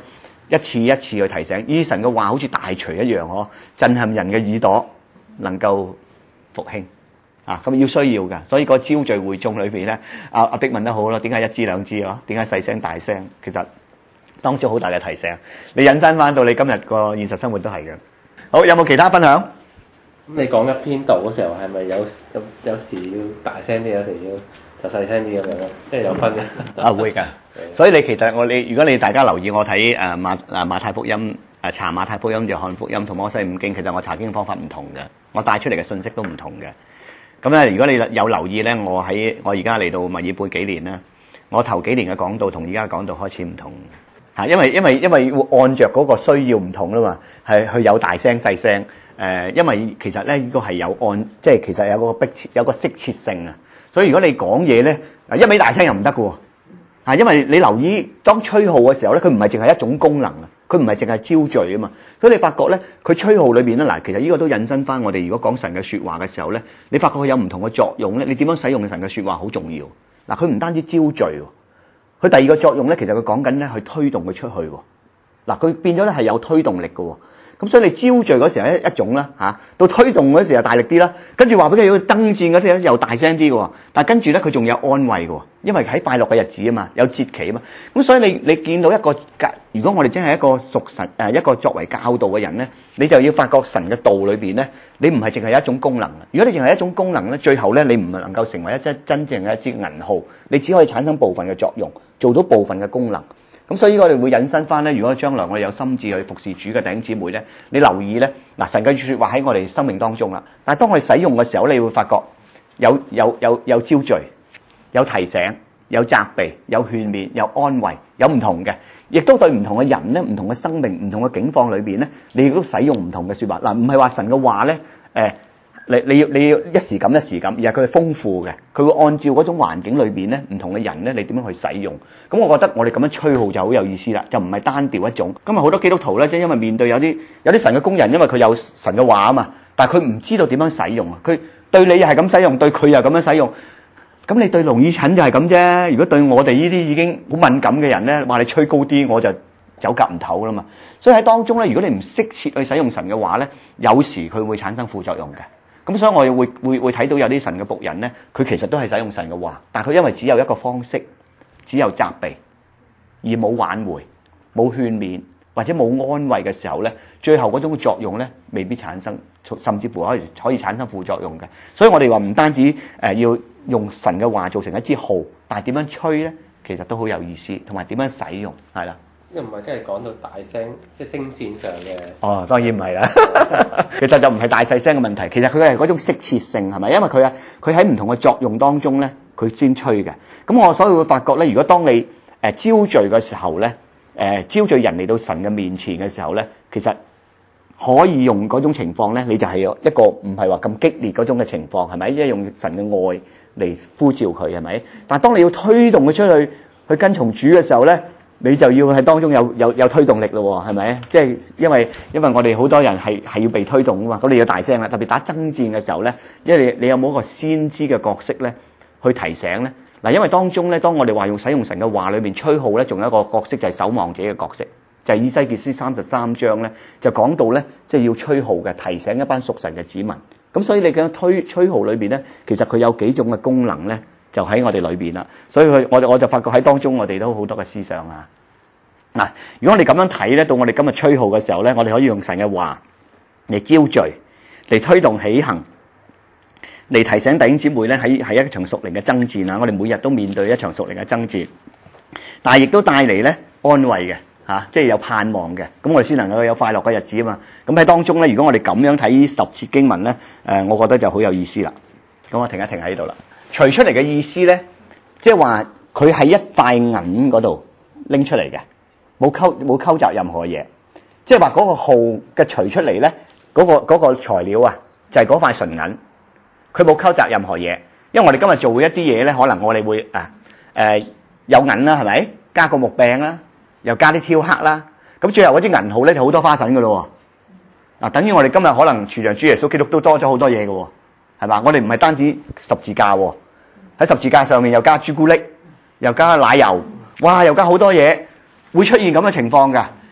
一次一次去提醒。呢神嘅話好似大錘一樣震撼人嘅耳朵，能夠復興啊！咁要需要㗎，所以個招聚會眾裏邊咧，阿碧問得好咯，點解一支兩支點解細聲大聲？其實當中好大嘅提醒，你引申翻到你今日個現實生活都係嘅。好，有冇其他分享？ 咁你講一篇道嗰時候係咪有時要大聲啲，有時要就細聲啲咁樣咧？即係有分嘅。 會㗎。所以你其實如果你大家留意我睇馬太福音查馬太福音、約翰福音同摩西五經，其實我查經方法唔同嘅，我帶出嚟嘅信息都唔同嘅。咁咧，如果你有留意咧，我而家嚟到墨爾本幾年咧，我頭幾年嘅講道同而家嘅講道開始唔同嚇，因為按着嗰個需要唔同啦嘛，係佢有大聲細聲因為其實咧呢個係即係其實有個迫切有個適切性啊，所以如果你講嘢咧一味大聲又唔得嘅喎，因為你留意當吹號嘅時候咧，佢唔係淨係一種功能啊，佢唔係淨係招聚啊嘛，所以你發覺咧，佢吹號裏邊咧其實呢個都引申翻我哋如果講神嘅説話嘅時候咧，你發覺佢有唔同嘅作用咧，你點樣使用神嘅説話好重要。佢唔單止招聚喎，佢第二個作用咧，其實佢講緊咧去推動佢出去喎。佢變咗咧係有推動力嘅喎。咁所以你招聚嗰時候一種啦到推動嗰時候大力啲啦，跟住話俾佢要爭戰嗰啲又大聲啲嘅喎。但係跟住咧佢仲有安慰嘅喎，因為喺快樂嘅日子啊嘛，有節期啊嘛。咁所以你見到一個如果我哋真係一個屬神一個作為教導嘅人咧，你就要發覺神嘅道裏邊咧，你唔係淨係一種功能。如果你淨係一種功能咧，最後咧你唔能夠成為真正嘅一支銀號，你只可以產生部分嘅作用，做到部分嘅功能。咁所以我哋會引申翻咧，如果將來我哋有心志去服侍主嘅弟兄姊妹咧，你留意咧，神嘅説話喺我哋生命當中啦。但係當我哋使用嘅時候，你會發覺有招聚、有提醒、有責備、有勸勉、有安慰，有唔同嘅，亦都對唔同嘅人咧、唔同嘅生命、唔同嘅境況裏邊咧，你亦都使用唔同嘅説話。唔係話神嘅話咧，你要一時咁一時咁，而係佢係豐富嘅，佢會按照嗰種環境裏邊咧，唔同嘅人咧，你點樣去使用？咁我覺得我哋咁樣吹號就好有意思啦，就唔係單調一種。今日好多基督徒咧，即係因為面對有啲神嘅工人，因為佢有神嘅話啊嘛，但係佢唔知道點樣使用啊。佢對你又係咁使用，對佢又咁樣使用。咁你對聾耳陳就係咁啫。如果對我哋呢啲已經好敏感嘅人咧，話你吹高啲，我就走夾唔唞啦嘛。所以喺當中咧，如果你唔適切去使用神嘅話咧，有時佢會產生副作用嘅。咁所以我哋會睇到有啲神嘅僕人咧，佢其實都係使用神嘅話，但係佢因為只有一個方式，只有責備，而冇挽回、冇勸勉或者冇安慰嘅時候咧，最後嗰種作用咧未必產生，甚至乎可以產生副作用嘅。所以我哋話唔單止要用神嘅話做成一支號，但係點樣吹咧，其實都好有意思，同埋點樣使用係啦。 又唔係真係講到大聲，即係聲線上嘅。 當然唔係啦。其實就唔係大細聲嘅問題，其實佢係嗰種適切性係咪？因為佢喺唔同嘅作用當中咧，佢先吹嘅。咁我所以會發覺咧，如果當你招聚嘅時候咧，招聚人嚟到神嘅面前嘅時候咧，其實可以用嗰種情況咧，你就係一個唔係話咁激烈嗰種嘅情況係咪？即係用神嘅愛嚟呼召佢係咪？但係當你要推動佢出去跟從主嘅時候咧，你就要喺當中有推動力咯，係咪？即係因為我哋好多人係要被推動噶嘛，咁你要大聲啦，特別打爭戰嘅時候咧，因為你有冇一個先知嘅角色咧，去提醒咧？因為當中咧，當我哋話使用神嘅話裏面吹號咧，仲有一個角色就係守望者嘅角色，就係以西結書33章咧，就講到咧，即係要吹號嘅，提醒一班屬神嘅子民。咁所以你嘅吹號裏邊咧，其實佢有幾種嘅功能咧，就喺我哋裏邊啦。所以我就發覺喺當中我哋都好多嘅思想啊。嗱，如果我哋咁樣睇咧，到我哋今日吹號嘅時候咧，我哋可以用神嘅話嚟招聚，嚟推動起行，嚟提醒弟兄姊妹咧喺一場屬靈嘅爭戰啊！我哋每日都面對一場屬靈嘅爭戰，但係亦都帶嚟咧安慰嘅即係有盼望嘅，咁我哋先能夠有快樂嘅日子啊嘛！咁喺當中咧，如果我哋咁樣睇10節經文咧，我覺得就好有意思啦。咁我停一停喺度啦。除出嚟嘅意思咧，即係話佢喺一塊銀嗰度拎出嚟嘅。冇溝雜任何嘢，即係話嗰個號嘅除出嚟咧，嗰個材料啊，就係嗰塊純銀，佢冇溝雜任何嘢。因為我哋今日做一啲嘢咧，可能我哋會有銀啦，係咪？加個木柄啦，又加啲雕刻啦，咁最後嗰啲銀號咧就好多花神噶咯喎。等於我哋今日可能傳揚主耶穌基督都多咗好多嘢嘅喎，係嘛？我哋唔係單止十字架喎，喺十字架上面又加朱古力，又加奶油，哇，又加好多嘢。會出現咁嘅情況㗎，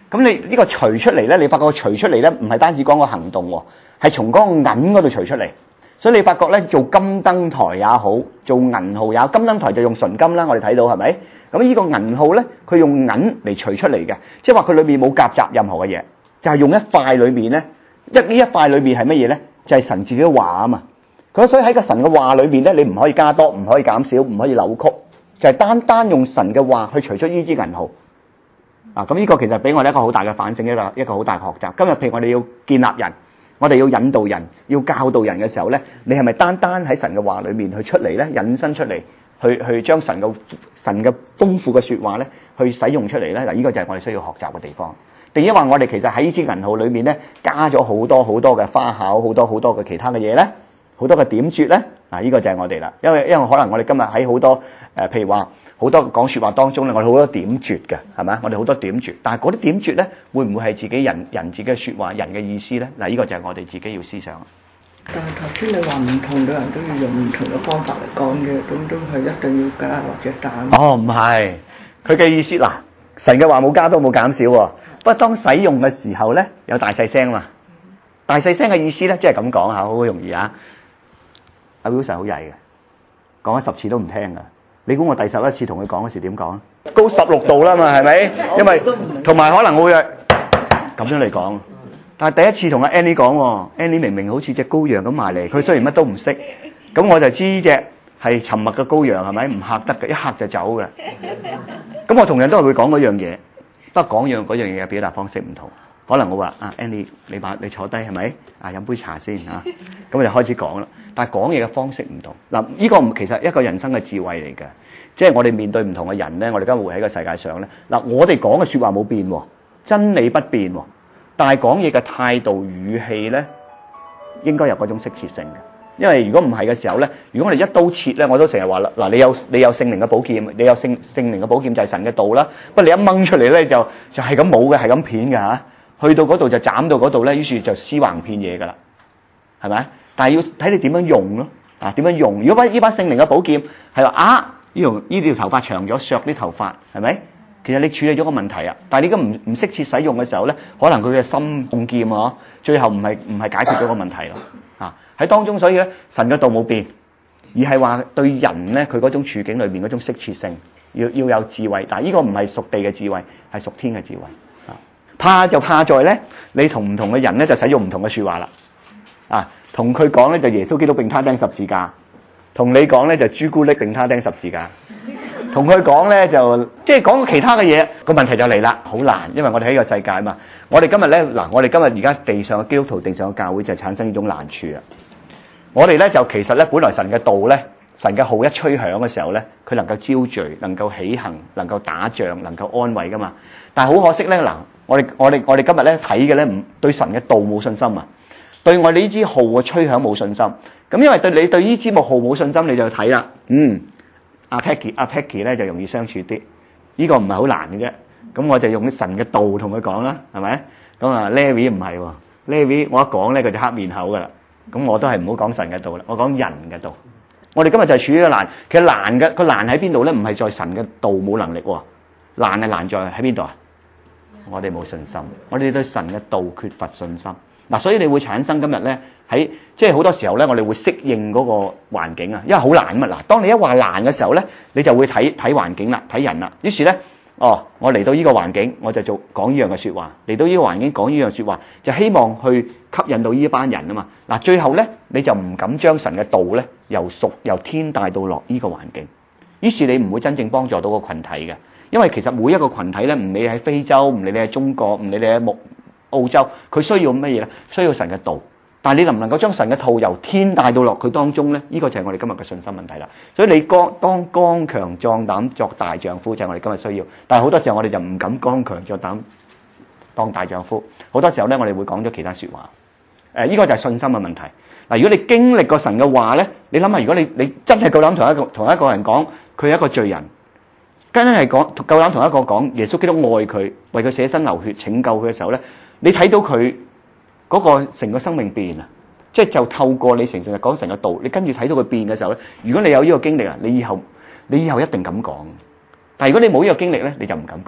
咁你呢個除出嚟咧，你發覺除出嚟咧，唔係單止講個行動喎，係從嗰個銀嗰度除出嚟。所以你發覺咧，做金燈台也好，做銀號也好，金燈台就用純金啦，我哋睇到係咪？咁呢個銀號咧，佢用銀嚟除出嚟嘅，即係話佢裏面冇夾雜任何嘅嘢，就係用一塊裏面咧，呢一塊裏面係乜嘢咧？就係神自己嘅話啊嘛。咁所以喺個神嘅話裏面咧，你唔可以加多，唔可以減少，唔可以扭曲，就係單單用神嘅話去除出呢支銀號。啊，咁呢個其實俾我哋一個好大嘅反省，一個好大嘅學習。今日譬如我哋要建立人，我哋要引導人，要教導人嘅時候咧，你係咪單單喺神嘅話裏面去出嚟咧，引申出嚟，去將神嘅豐富嘅說話咧，去使用出嚟咧？嗱，呢個就係我哋需要學習嘅地方。定因為我哋其實喺呢支銀號裏面咧，加咗好多好多嘅花巧，好多好多嘅其他嘅嘢咧，好多嘅點綴咧。嗱，呢個就係我哋啦。因為可能我哋今日喺好多譬如話好多講說話當中咧，我哋好多點綴嘅，係咪？我哋好多點綴，但係嗰啲點綴咧，會唔會係自己人自己嘅說話，人嘅意思咧？嗱，呢個就係我哋自己要思想。 但係頭先你話唔同嘅人都要用唔同嘅方法嚟講嘅，咁都係一定要加或者減。 哦，唔係，佢嘅意思嗱，神嘅話冇加多冇減少喎。不過當使用嘅時候咧，有大細聲嘛。大細聲嘅意思咧，即係咁講下，好容易啊。阿 Wilson 好曳嘅，講咗10次都唔聽噶。你估我第11次同佢講嗰時點講啊？高16度啦嘛，係咪？因為同埋可能我會咁樣嚟講。但係第一次同阿 Annie 講，Annie 明明好似隻羔羊咁埋嚟，佢雖然乜都唔識，咁我就知呢隻係沉默嘅羔羊，係咪？唔嚇得嘅，一嚇就走嘅。咁我同樣都係會講嗰樣嘢，不過講嗰樣嘢嘅表達方式唔同。可能我話Annie，你坐低係咪？飲杯茶先嚇。咁我就開始講啦。但係講嘢嘅方式唔同。嗱，呢個其實一個人生嘅智慧嚟嘅，即係我哋面對唔同嘅人咧，我哋而家活喺個世界上咧。嗱，我哋講嘅説話冇變喎，真理不變喎，但係講嘢嘅態度語氣咧，應該有嗰種適切性嘅。因為如果唔係嘅時候咧，如果我哋一刀切咧，我都成日話啦，嗱，你有聖靈嘅寶劍，你有聖靈嘅寶劍就係神嘅道啦。不過你一掹出嚟咧，就係咁冇嘅，係咁片嘅嚇。去到嗰度就斬到嗰度咧，於是就屍橫遍野㗎啦，係咪？但係要睇你點樣用咯，點樣用？如果呢把聖靈嘅寶劍係話呢條頭髮長咗，削啲頭髮，係咪？其實你處理咗個問題啊，但係你而家唔適切使用嘅時候咧，可能佢嘅心中劍啊，最後唔係解決咗個問題咯。喺當中，所以咧神嘅道冇變，而係話對人咧佢嗰種處境裏面嗰種適切性，要有智慧。但係呢個唔係屬地嘅智慧，係屬天嘅智慧。怕就怕在咧，你同唔同嘅人咧就使用唔同嘅説話啦。同佢講咧就耶穌基督並他釘十字架，同你講咧就朱古力並他釘十字架，同佢講咧就即係講其他嘅嘢，個問題就嚟啦，好難，因為我哋喺呢個世界嘛。我哋今日咧我哋今日而家地上嘅基督徒、地上嘅教會就係產生呢種難處啊。我哋咧就其實咧本來神嘅道咧，神嘅號一吹響嘅時候咧，佢能夠招聚、能夠起行、能夠打仗、能夠安慰噶嘛。但係好可惜咧我哋今日咧睇嘅咧唔對神嘅道冇信心啊，對我哋呢支號嘅吹響冇信心。咁因為你對呢支木號冇信心，你就睇啦。阿 Peggy 咧就容易相處啲，呢個唔係好難嘅啫。咁我就用神嘅道同佢講啦，係咪？咁Larry 唔係喎，Larry 我一講咧佢就黑面口噶啦。咁我都係唔好講神嘅道啦，我講人嘅道。我哋今日就係處於個難，其實難喺邊度咧？唔係在神嘅道冇能力喎，難係難在喺邊度啊？我哋冇信心，我哋對神嘅道缺乏信心。所以你會產生今日咧喺即係好多時候咧，我哋會適應嗰個環境啊，因為好難嘛。嗱，當你一話難嘅時候咧，你就會睇環境啦，睇人啦。於是咧，我嚟到呢個環境，我就講呢樣嘅説話；嚟到呢個環境講呢樣説話，就希望去吸引到呢一班人啊嘛。嗱，最後咧你就唔敢將神嘅道咧由天帶到落呢個環境，於是你唔會真正幫助到個群體嘅。因為其實每一個群體咧，唔理你喺非洲，唔理你喺中國，唔理你喺澳洲，佢需要乜嘢咧？需要神嘅道。但係你能唔能夠將神嘅道由天帶到落佢當中咧？呢個就係我哋今日嘅信心問題啦。所以你當剛強壯膽作大丈夫，就係我哋今日需要。但係好多時候我哋就唔敢剛強壯膽當大丈夫。好多時候咧，我哋會講咗其他説話。呢個就係信心嘅問題。嗱，如果你經歷過神嘅話咧，你諗下，如果你真係夠膽同一個人講佢係一個罪人，真係夠膽同一個講耶穌基督愛佢，為佢捨身流血拯救佢嘅時候咧，你睇到佢嗰個成個生命變啊！即係就透過你成日講神嘅道，你跟住睇到佢變嘅時候咧，如果你有呢個經歷啊，你以後一定咁講。但係如果你冇呢個經歷咧，你就唔敢講。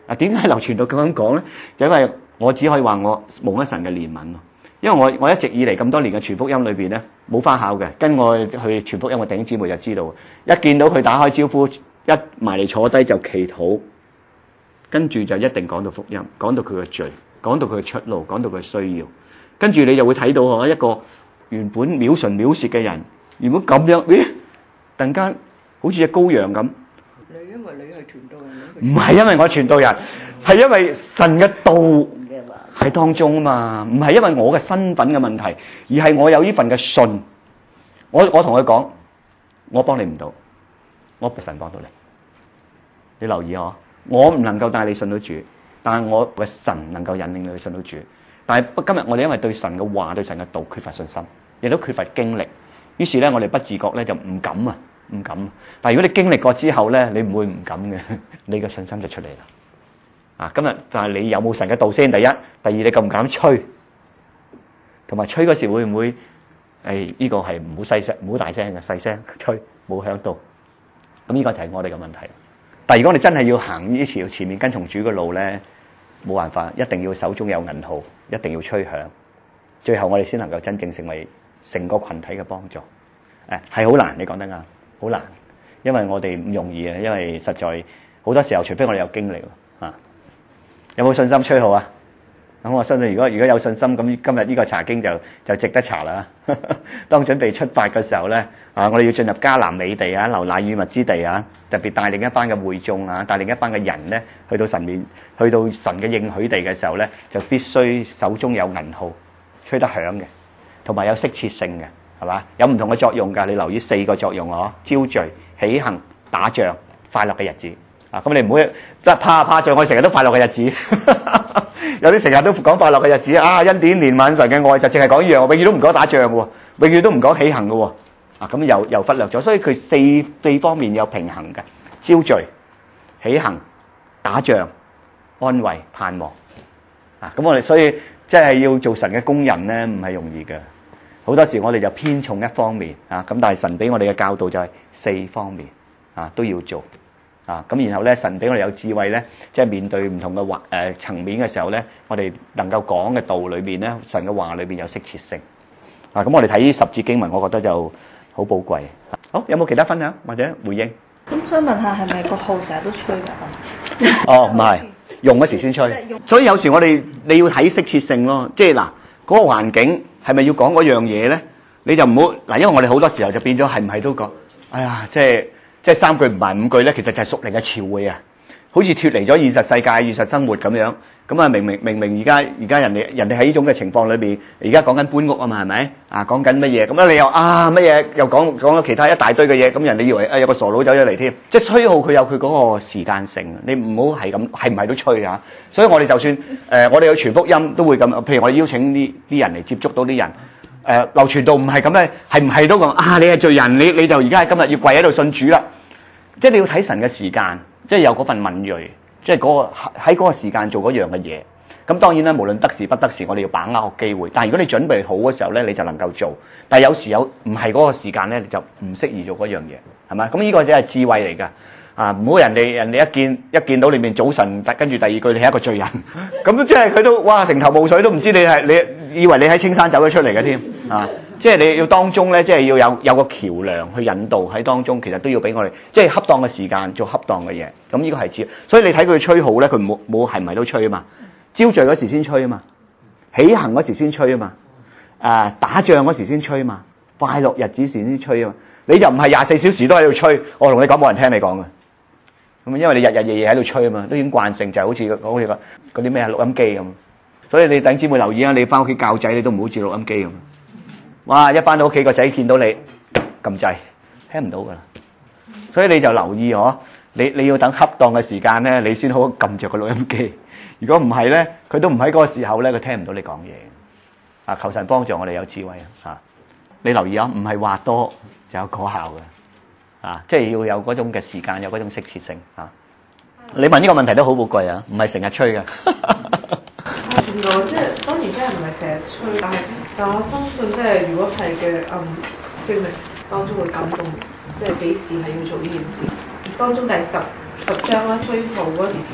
點解流傳到咁樣講咧？就因為我只可以話我冇乜神嘅憐憫咯。因為我一直以嚟咁多年嘅傳福音裏邊咧，冇花巧嘅，跟我去傳福音嘅弟兄姊妹就知道，一見到佢打開招呼，一埋嚟坐低就祈禱，跟住就一定講到福音，講到佢嘅罪，講到佢嘅出路，講到佢嘅需要，跟住你就會睇到一個原本藐唇藐舌嘅人，原本咁樣，咦，突然間好似隻羔羊咁。 你因為你係傳道人， 唔係因為我傳道人，係因為神嘅道喺當中啊嘛，唔係因為我嘅身份嘅問題，而係我有呢份嘅信。我同佢講，我幫你唔到，我神幫到你。你留意我唔能夠帶你信到主，但係我嘅神能夠引領你去信到主。但係今日我哋因為對神嘅話、對神嘅道缺乏信心，亦都缺乏經歷，於是咧我哋不自覺咧就唔敢。但係如果你經歷過之後咧，你唔會唔敢嘅，你嘅信心就出嚟啦。今日就係你有冇神嘅道先？第一，第二，你敢唔敢吹？同埋吹嗰時會唔會？呢個係唔好細聲，唔好大聲嘅，細聲吹，冇響到。咁呢個就係我哋嘅問題。但係如果你真係要行呢條前面跟從主嘅路咧，冇辦法，一定要手中有銀號，一定要吹響，最後我哋先能夠真正成為成個群體嘅幫助。係好難，你講得啱，好難，因為我哋唔容易啊，因為實在好多時候，除非我哋有經歷。有冇信心吹號啊？咁我相信如果有信心，咁今日呢個查經就值得查啦。當準備出發嘅時候咧，我哋要進入迦南美地啊，流奶與蜜之地啊，特別帶領一班嘅會眾啊，帶領一班嘅人咧，去到神嘅應許地嘅時候咧，就必須手中有銀號，吹得響嘅，同埋有適切性嘅，係嘛？有唔同嘅作用㗎。你留意4個作用招聚、喜慶、打仗、快樂嘅日子。咁你唔好即係怕在我成日都快樂嘅日子，有啲成日都講快樂嘅日子恩典憐憫神嘅愛，就淨係講呢樣，永遠都唔講打仗嘅喎，永遠都唔講喜慶嘅喎。咁又忽略咗，所以佢四方面有平衡嘅，招聚、喜慶、打仗、安慰、盼望。咁我哋所以即係要做神嘅工人咧，唔係容易嘅。好多時我哋就偏重一方面咁，但係神俾我哋嘅教導就係4方面都要做。咁然後咧，神俾我哋有智慧咧，即係面對唔同嘅層面嘅時候咧，我哋能夠講嘅道裏面咧，神嘅話裏面有適切性。咁我哋睇10節經文，我覺得就好寶貴。好，有冇其他分享或者回應？ 咁想問下，係咪個號成日都吹㗎？ 唔係，用嗰時先吹。所以有時你要睇適切性咯，即係嗰個環境係咪要講嗰樣嘢咧？你就唔好因為我哋好多時候就變咗係唔係都講，哎呀，即係3句唔埋5句咧，其實就係屬靈嘅詞彙啊，好似脫離咗現實世界、現實生活咁樣。咁明明而家人哋喺呢種嘅情況裏邊，而家講緊搬屋啊嘛，係咪？講緊乜嘢？咁你又乜嘢？又講咗其他一大堆嘅嘢，咁人哋以為有個傻佬走咗嚟添。即係吹號佢有佢嗰個時間性，你唔好係咁，係唔係都吹啊？所以我哋就算我哋去傳福音都會咁，譬如我哋邀請啲人嚟接觸到啲人。流傳道唔係咁咧，係唔係都講你係罪人，你就而家今日要跪喺度信主啦。即係你要睇神嘅時間，即係有嗰份敏鋭，即係喺嗰個時間做嗰樣嘅嘢。咁當然啦，無論得時不得時，我哋要把握個機會。但係如果你準備好嘅時候咧，你就能夠做。但係有時唔係嗰個時間咧，你就唔適宜做嗰樣嘢，係咪？咁呢個真係智慧嚟㗎。唔好人哋一見到你面早晨，跟住第二句你係一個罪人，咁即係佢都成頭霧水，都唔知你以為你喺青山走咗出嚟嘅添即係你要當中咧，即係要有個橋梁去引導喺當中，其實都要俾我哋即係恰當嘅時間做恰當嘅嘢。咁呢個係知，所以你睇佢吹號咧，佢冇係咪都吹啊嘛？招聚嗰時先吹啊嘛，喜行嗰時先吹啊嘛，打仗嗰時先吹啊嘛，快樂日子時先吹啊嘛。你就唔係24小時都喺度吹，我同你講冇人聽你講嘅。咁因為你日日夜夜喺度吹啊嘛，都已經慣性，就係好似嗰啲咩錄音機咁。所以你弟兄姊妹留意你翻屋企教仔，你都唔好似錄音機咁。哇！一翻到屋企個仔見到你撳掣，聽唔到噶啦。所以你就留意你要等恰當嘅時間咧，你先好撳着個錄音機。如果唔係咧，佢都唔喺嗰個時候咧，佢聽唔到你講嘢。求神幫助我哋有智慧你留意唔係話多就有果效嘅。即係要有嗰種嘅時間，有嗰種適切性你問呢個問題都好寶貴唔係成日吹嘅。 即係當然真係唔係成日吹，但我相信即係如果係嘅聖靈當中會感動，即係幾時係要做呢件事。當中第十章啦，吹號嗰時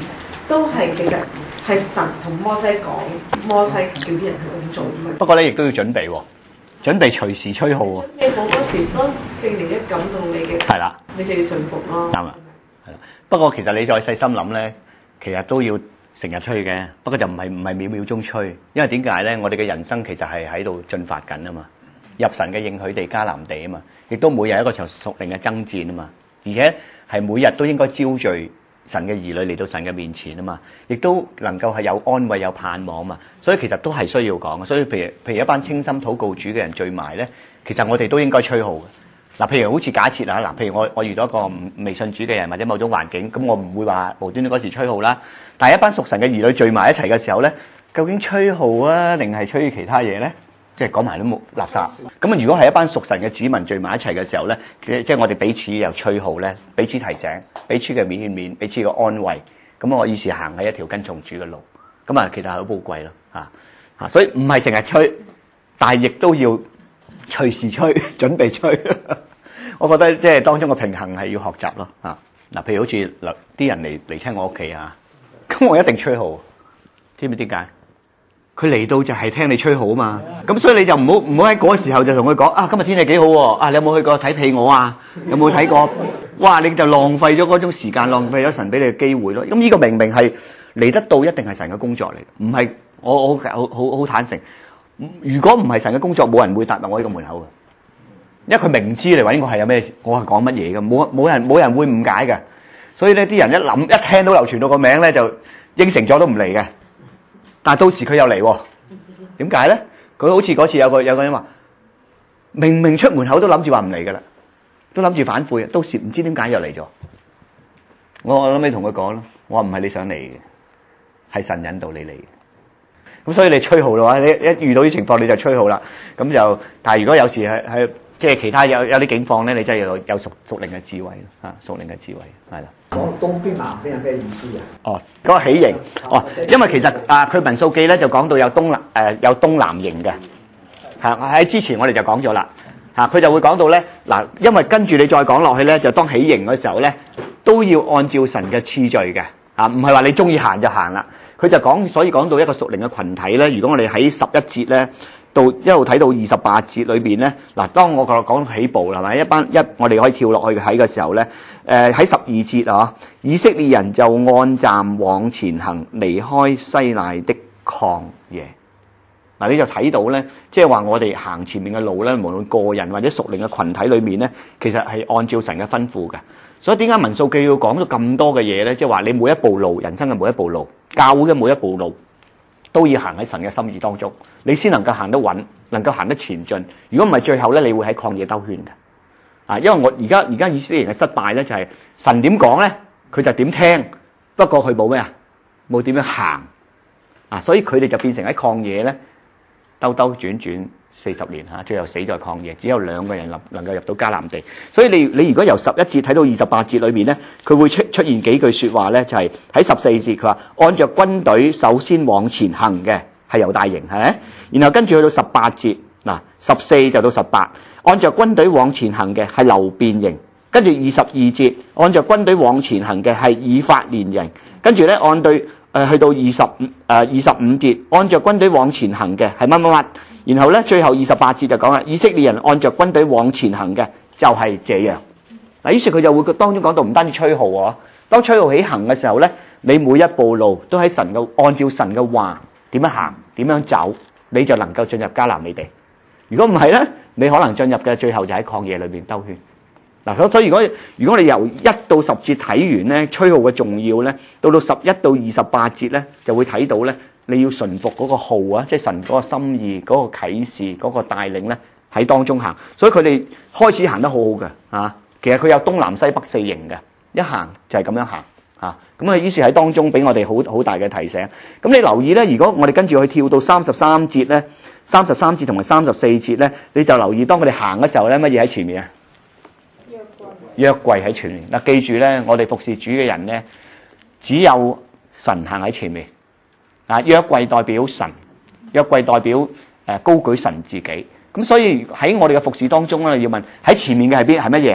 都係其實係神同摩西講，摩西叫啲人去咁做咁樣。 不過咧，亦都要準備喎，準備隨時吹號喎。 你好多時當聖靈一感動你嘅， 係啦， 你就要順服咯。 啱啦，係啦。不過其實你再細心諗咧，其實都要成日吹嘅，不過就唔係秒秒鐘吹，因為點解咧？我哋嘅人生其實係喺度進發緊啊嘛，入神嘅應許地迦南地啊嘛，亦都每日一個場屬靈嘅爭戰啊嘛，而且係每日都應該招聚神嘅兒女嚟到神嘅面前啊嘛，亦都能夠係有安慰有盼望啊嘛，所以其實都係需要講嘅。所以譬如一班清心禱告主嘅人聚埋咧，其實我哋都應該吹號嘅。嗱，譬如好似假設啊，嗱，譬如我遇到一個未信主嘅人或者某種環境，咁我唔會話無端端嗰時吹號啦。但係一班屬神嘅兒女聚埋一齊嘅時候咧，究竟吹號啊，定係吹其他嘢咧？即係講埋都冇垃圾。咁啊，如果係一班屬神嘅子民聚埋一齊嘅時候咧，即係我哋彼此又吹號咧，彼此提醒，彼此嘅勉勉，彼此嘅安慰。咁我於是行喺一條跟從主嘅路。咁啊，其實係好寶貴咯，嚇。所以唔係成日吹，但係亦都要隨時吹，準備吹。我覺得即係當中嘅平衡係要學習咯，嗱，譬如好似啲人嚟親我屋企啊，咁我一定吹號，知唔知點解？佢嚟到就係聽你吹號啊嘛，咁所以你就唔好喺嗰個時候就同佢講啊，今日天氣幾好喎，啊你有冇去過睇企鵝啊？有冇睇過？哇！你就浪費咗嗰種時間，浪費咗神俾你嘅機會咯。咁呢個明明係嚟得到，一定係神嘅工作嚟，唔係我好坦誠。如果唔係神嘅工作，冇人會踏入我呢個門口嘅。因為佢明知嚟揾我係有咩，我係講乜嘢嘅，冇人會誤解嘅。所以呢啲人一聽到流傳到個名咧，就應承咗都唔嚟嘅。但係到時佢又嚟喎，點解咧？佢好似嗰次有個人話，明明出門口都諗住話唔嚟㗎啦，都諗住反悔，到時唔知點解又嚟咗。我諗你同佢講咯，我話唔係你想嚟嘅，係神引導你嚟嘅。咁所以你吹號嘅話，你一遇到啲情況你就吹號啦。咁就，但係如果有時係即係其他有啲境況咧，你真係有屬靈嘅智慧咯，屬靈嘅智慧係啦。 講東邊南邊係咩意思啊？ 哦，嗰個起形因為其實佢民數記咧就講到有東南形嘅，喺之前我哋就講咗啦，佢就會講到咧嗱，因為跟住你再講落去咧，就當起形嘅時候咧，都要按照神嘅次序嘅，唔係話你中意行就行啦。佢就講，所以講到一個屬靈嘅群體咧，如果我哋喺11節咧，到一路睇到28節裏邊咧，嗱，當我講起步啦，係咪我哋可以跳落去睇嘅時候咧，喺12節啊，以色列人就按站往前行，離開西奈的曠野。嗱，你就睇到咧，即係話我哋行前面嘅路咧，無論個人或者屬靈嘅群體裏面咧，其實係按照神嘅吩咐嘅。所以點解民數記要講咗咁多嘅嘢咧？即係話你每一步路，人生嘅每一步路，教會嘅每一步路，都要行喺神嘅心意當中，你先能夠行得穩，能夠行得前進。如果唔係，最後咧，你會喺曠野兜圈嘅。因為我而家以色列人嘅失敗咧，就係神點講咧，佢就點聽，不過佢冇咩啊，冇點樣行所以佢哋就變成喺曠野咧兜轉40年最後死在曠野，只有2個人能夠入到迦南地。所以你如果由11節睇到28節裏面咧，佢會出現幾句說話咧，就係喺14節佢話按着軍隊首先往前行嘅係猶大營，係咪？然後跟住去到18節14就到18，按着軍隊往前行嘅係流便營，跟住22節按着軍隊往前行嘅係以法蓮營，跟住咧去到25節按着軍隊往前行嘅係乜乜乜。然後咧，最後28節就講啦，以色列人按着軍隊往前行嘅就係這樣。嗱，於是佢就會當中講到唔單止吹號喎，當吹號起行嘅時候咧，你每一步路都喺按照神嘅話點樣行，點樣走，你就能夠進入迦南美地。如果唔係咧，你可能進入嘅最後就喺曠野裏邊兜圈。嗱，所以如果你由1到10節睇完咧，吹號嘅重要咧，到11到28節咧，就會睇到咧。你要順服嗰個號即係神嗰個心意、嗰個啟示、嗰個帶領咧，喺當中行。所以佢哋開始行得好好嘅其實佢有東南西北4營嘅，一行就係咁樣行咁於是喺當中俾我哋好大嘅提醒。咁你留意咧，如果我哋跟住去跳到33節咧，33節同埋34節咧，你就留意當佢哋行嘅時候咧，乜嘢喺前面啊？約櫃喺前面。嗱，記住咧，我哋服侍主嘅人咧，只有神行喺前面。約櫃代表神，約櫃代表高舉神自己。咁所以喺我哋嘅服侍當中咧，要問喺前面嘅係乜嘢？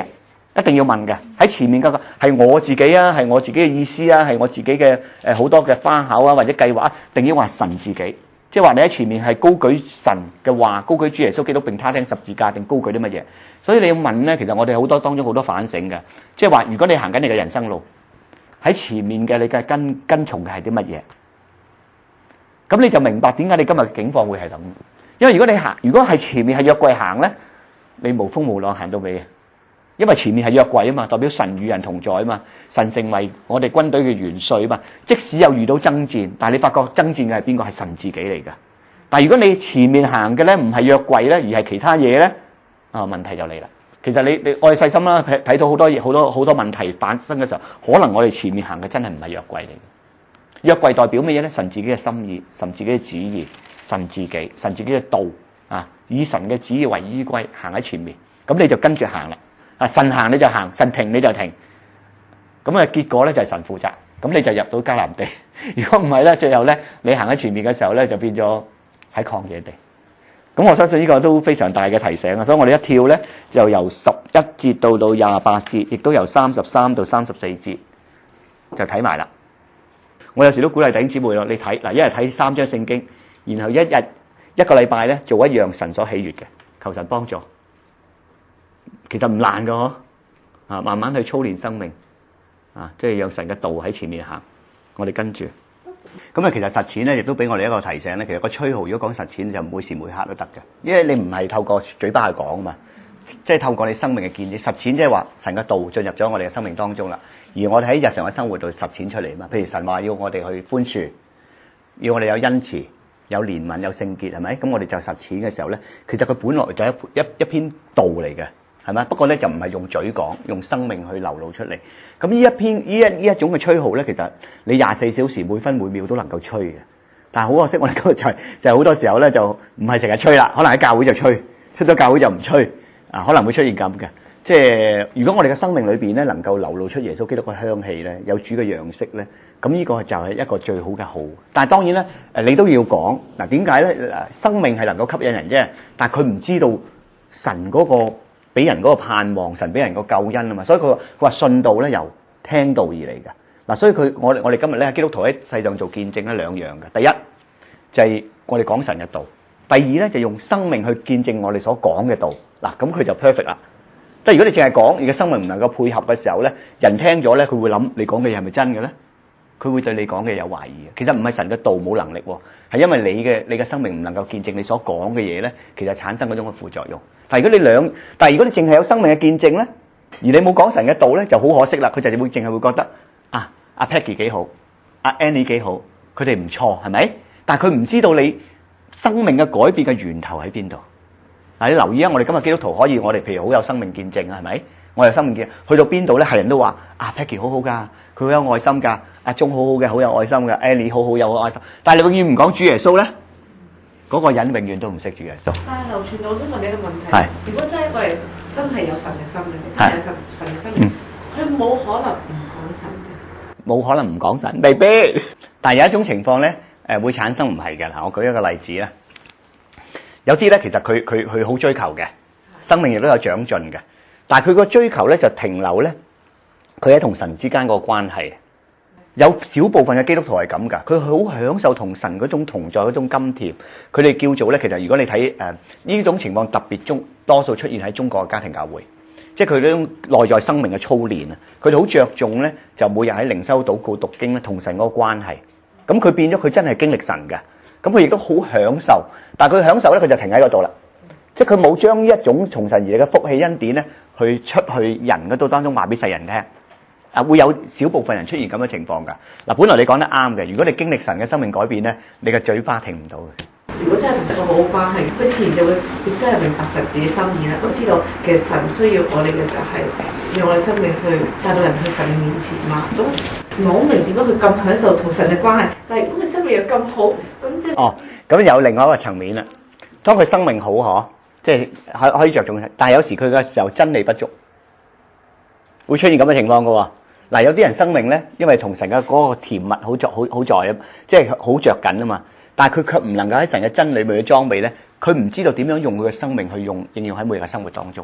一定要問嘅。喺前面嗰個係我自己啊，係我自己嘅意思啊，係我自己嘅好多嘅花巧啊或者計劃啊，定要話神自己？即係話你喺前面係高舉神嘅話，高舉主耶穌基督並他釘十字架，定高舉啲乜嘢？所以你要問咧，其實我哋好多當中好多反省嘅，即係話如果你行緊你嘅人生路，喺前面嘅你嘅跟從嘅係啲乜嘢？咁你就明白點解你今日嘅境況會係咁。因為如果係前面係約櫃行咧，你無風無浪行到尾嘅。因為前面係約櫃啊嘛，代表神與人同在啊嘛，神成為我哋軍隊嘅元帥啊嘛。即使有遇到爭戰，但係你發覺爭戰嘅係邊個？係神自己嚟噶。但係如果你前面行嘅咧唔係約櫃咧，而係其他嘢咧，問題就嚟啦。其實你我哋細心啦，睇到好多問題發生嘅時候，可能我哋前面行嘅真係唔係約櫃嚟嘅。約櫃代表乜嘢咧？神自己嘅心意，神自己嘅旨意，神自己嘅道啊，以神嘅旨意為依歸，行喺前面，咁你就跟住行啦。神行你就行，神停你就停，咁結果咧就係神負責，咁你就入到迦南地。如果唔係咧，最後咧你行喺前面嘅時候咧，就變咗喺曠野地。咁我相信呢個都非常大嘅提醒啊！所以我哋一跳咧就由11節到28節，亦都由33到34節就睇埋啦。我有時都鼓勵弟兄姊妹咯，你睇嗱，一日睇3章聖經，然後一個禮拜咧做一樣神所喜悅嘅，求神幫助。其實唔難噶嗬，慢慢去操練生命，即係讓神嘅道喺前面行，我哋跟住。咁啊，其實實踐咧亦都俾我哋一個提醒咧。其實個吹號如果講實踐就每時每刻都得嘅，因為你唔係透過嘴巴去講啊嘛，即係透過你生命嘅見證。實踐即係話神嘅道進入咗我哋嘅生命當中啦，而我哋喺日常嘅生活度實踐出嚟啊嘛。譬如神話要我哋去寬恕，要我哋有恩慈、有憐憫、有聖潔，係咪？咁我哋就實踐嘅時候咧，其實佢本來就係一篇道嚟嘅。係咪？不過咧就唔係用嘴講，用生命去流露出嚟。咁呢一種嘅吹號咧，其實你24小時每分每秒都能夠吹嘅。但係好可惜，我哋今日就好多時候咧就唔係成日吹啦，可能喺教會就吹，出咗教會就唔吹可能會出現咁嘅。即係如果我哋嘅生命裏邊咧能夠流露出耶穌基督嘅香氣咧，有主嘅樣式咧，咁呢個就係一個最好嘅號。但係當然咧，你都要講嗱，點解咧？生命係能夠吸引人啫，但係佢唔知道神嗰個。俾人嗰個盼望，神俾人個救恩啊嘛，所以佢話信道咧由聽道而嚟嘅嗱，所以我哋今日咧基督徒喺世上做見證咧兩樣嘅，第一就係我哋講神嘅道，第二咧就用生命去見證我哋所講嘅道嗱，咁佢就 perfect 啦。即係如果你淨係講，而嘅生命唔能夠配合嘅時候咧，人聽咗咧佢會諗你講嘅嘢係咪真嘅咧？佢會對你講嘅有懷疑嘅。其實唔係神嘅道冇能力，係因為你嘅生命唔能夠見證你所講嘅嘢咧，其實產生嗰種嘅副作用。但係如果你淨係有生命嘅見證咧，而你冇講神嘅道咧，就好可惜啦。佢就會淨係會覺得阿 Peggy 幾好，阿 Annie 幾好，佢哋唔錯，係咪？但係佢唔知道你生命嘅改變嘅源頭喺邊度。嗱，你留意啊，我哋今日基督徒可以，我哋譬如好有生命見證啊，係咪？我有生命見證，去到邊度咧，係人都話Peggy 好好㗎，佢好有愛心㗎，阿鐘好好嘅，好有愛心㗎 ，Annie 好有愛心。但係你永遠唔講主耶穌咧，嗰個人永遠都唔識主耶穌。 但係流傳，我想問你一個問題： 係如果真係一個人真係有神嘅生命，真係有神嘅生命，佢冇可能唔講神啫。 冇可能唔講神，未必。但係有一種情況咧，會產生唔係嘅嗱。我舉一個例子啦，有啲咧其實佢好追求嘅，生命亦都有長進嘅，但係佢個追求咧就停留咧，佢喺同神之間個關係。有少部分嘅基督徒係咁噶，佢好享受同神嗰種同在嗰種甘甜。佢哋叫做咧，其實如果你睇呢種情況特別多數出現喺中國嘅家庭教會，即係佢呢種內在生命嘅操練啊。佢哋好着重咧，就每日喺靈修禱告讀經咧，同神嗰個關係。咁佢變咗佢真係經歷神嘅，咁佢亦都好享受。但係佢享受咧，佢就停喺嗰度啦，即係佢冇將一種從神而嚟嘅福氣恩典咧，去出去人嗰度當中話俾世人聽。會有少部分人出現咁嘅情況㗎。嗱，本來你講得啱嘅，如果你經歷神嘅生命改變咧，你嘅嘴巴停唔到嘅。 如果真係同神個好好關係，佢自然就會真係明白神自己心意啦。都知道其實神需要我哋嘅就係用我哋生命去帶到人去神嘅面前嘛。咁我好明點解佢咁享受同神嘅關係，但係如果佢生命又咁好，咁即係咁有另外一個層面啦。當佢生命好即係可以着重，但係有時佢嘅時候真理不足，會出現咁嘅情況㗎喎。嗱，有啲人生命咧，因為同神嘅嗰個甜蜜好在啊，即係好着緊啊嘛。但係佢卻唔能夠喺神嘅真理裏面去裝備咧，佢唔知道點樣用佢嘅生命去應用喺每日嘅生活當中。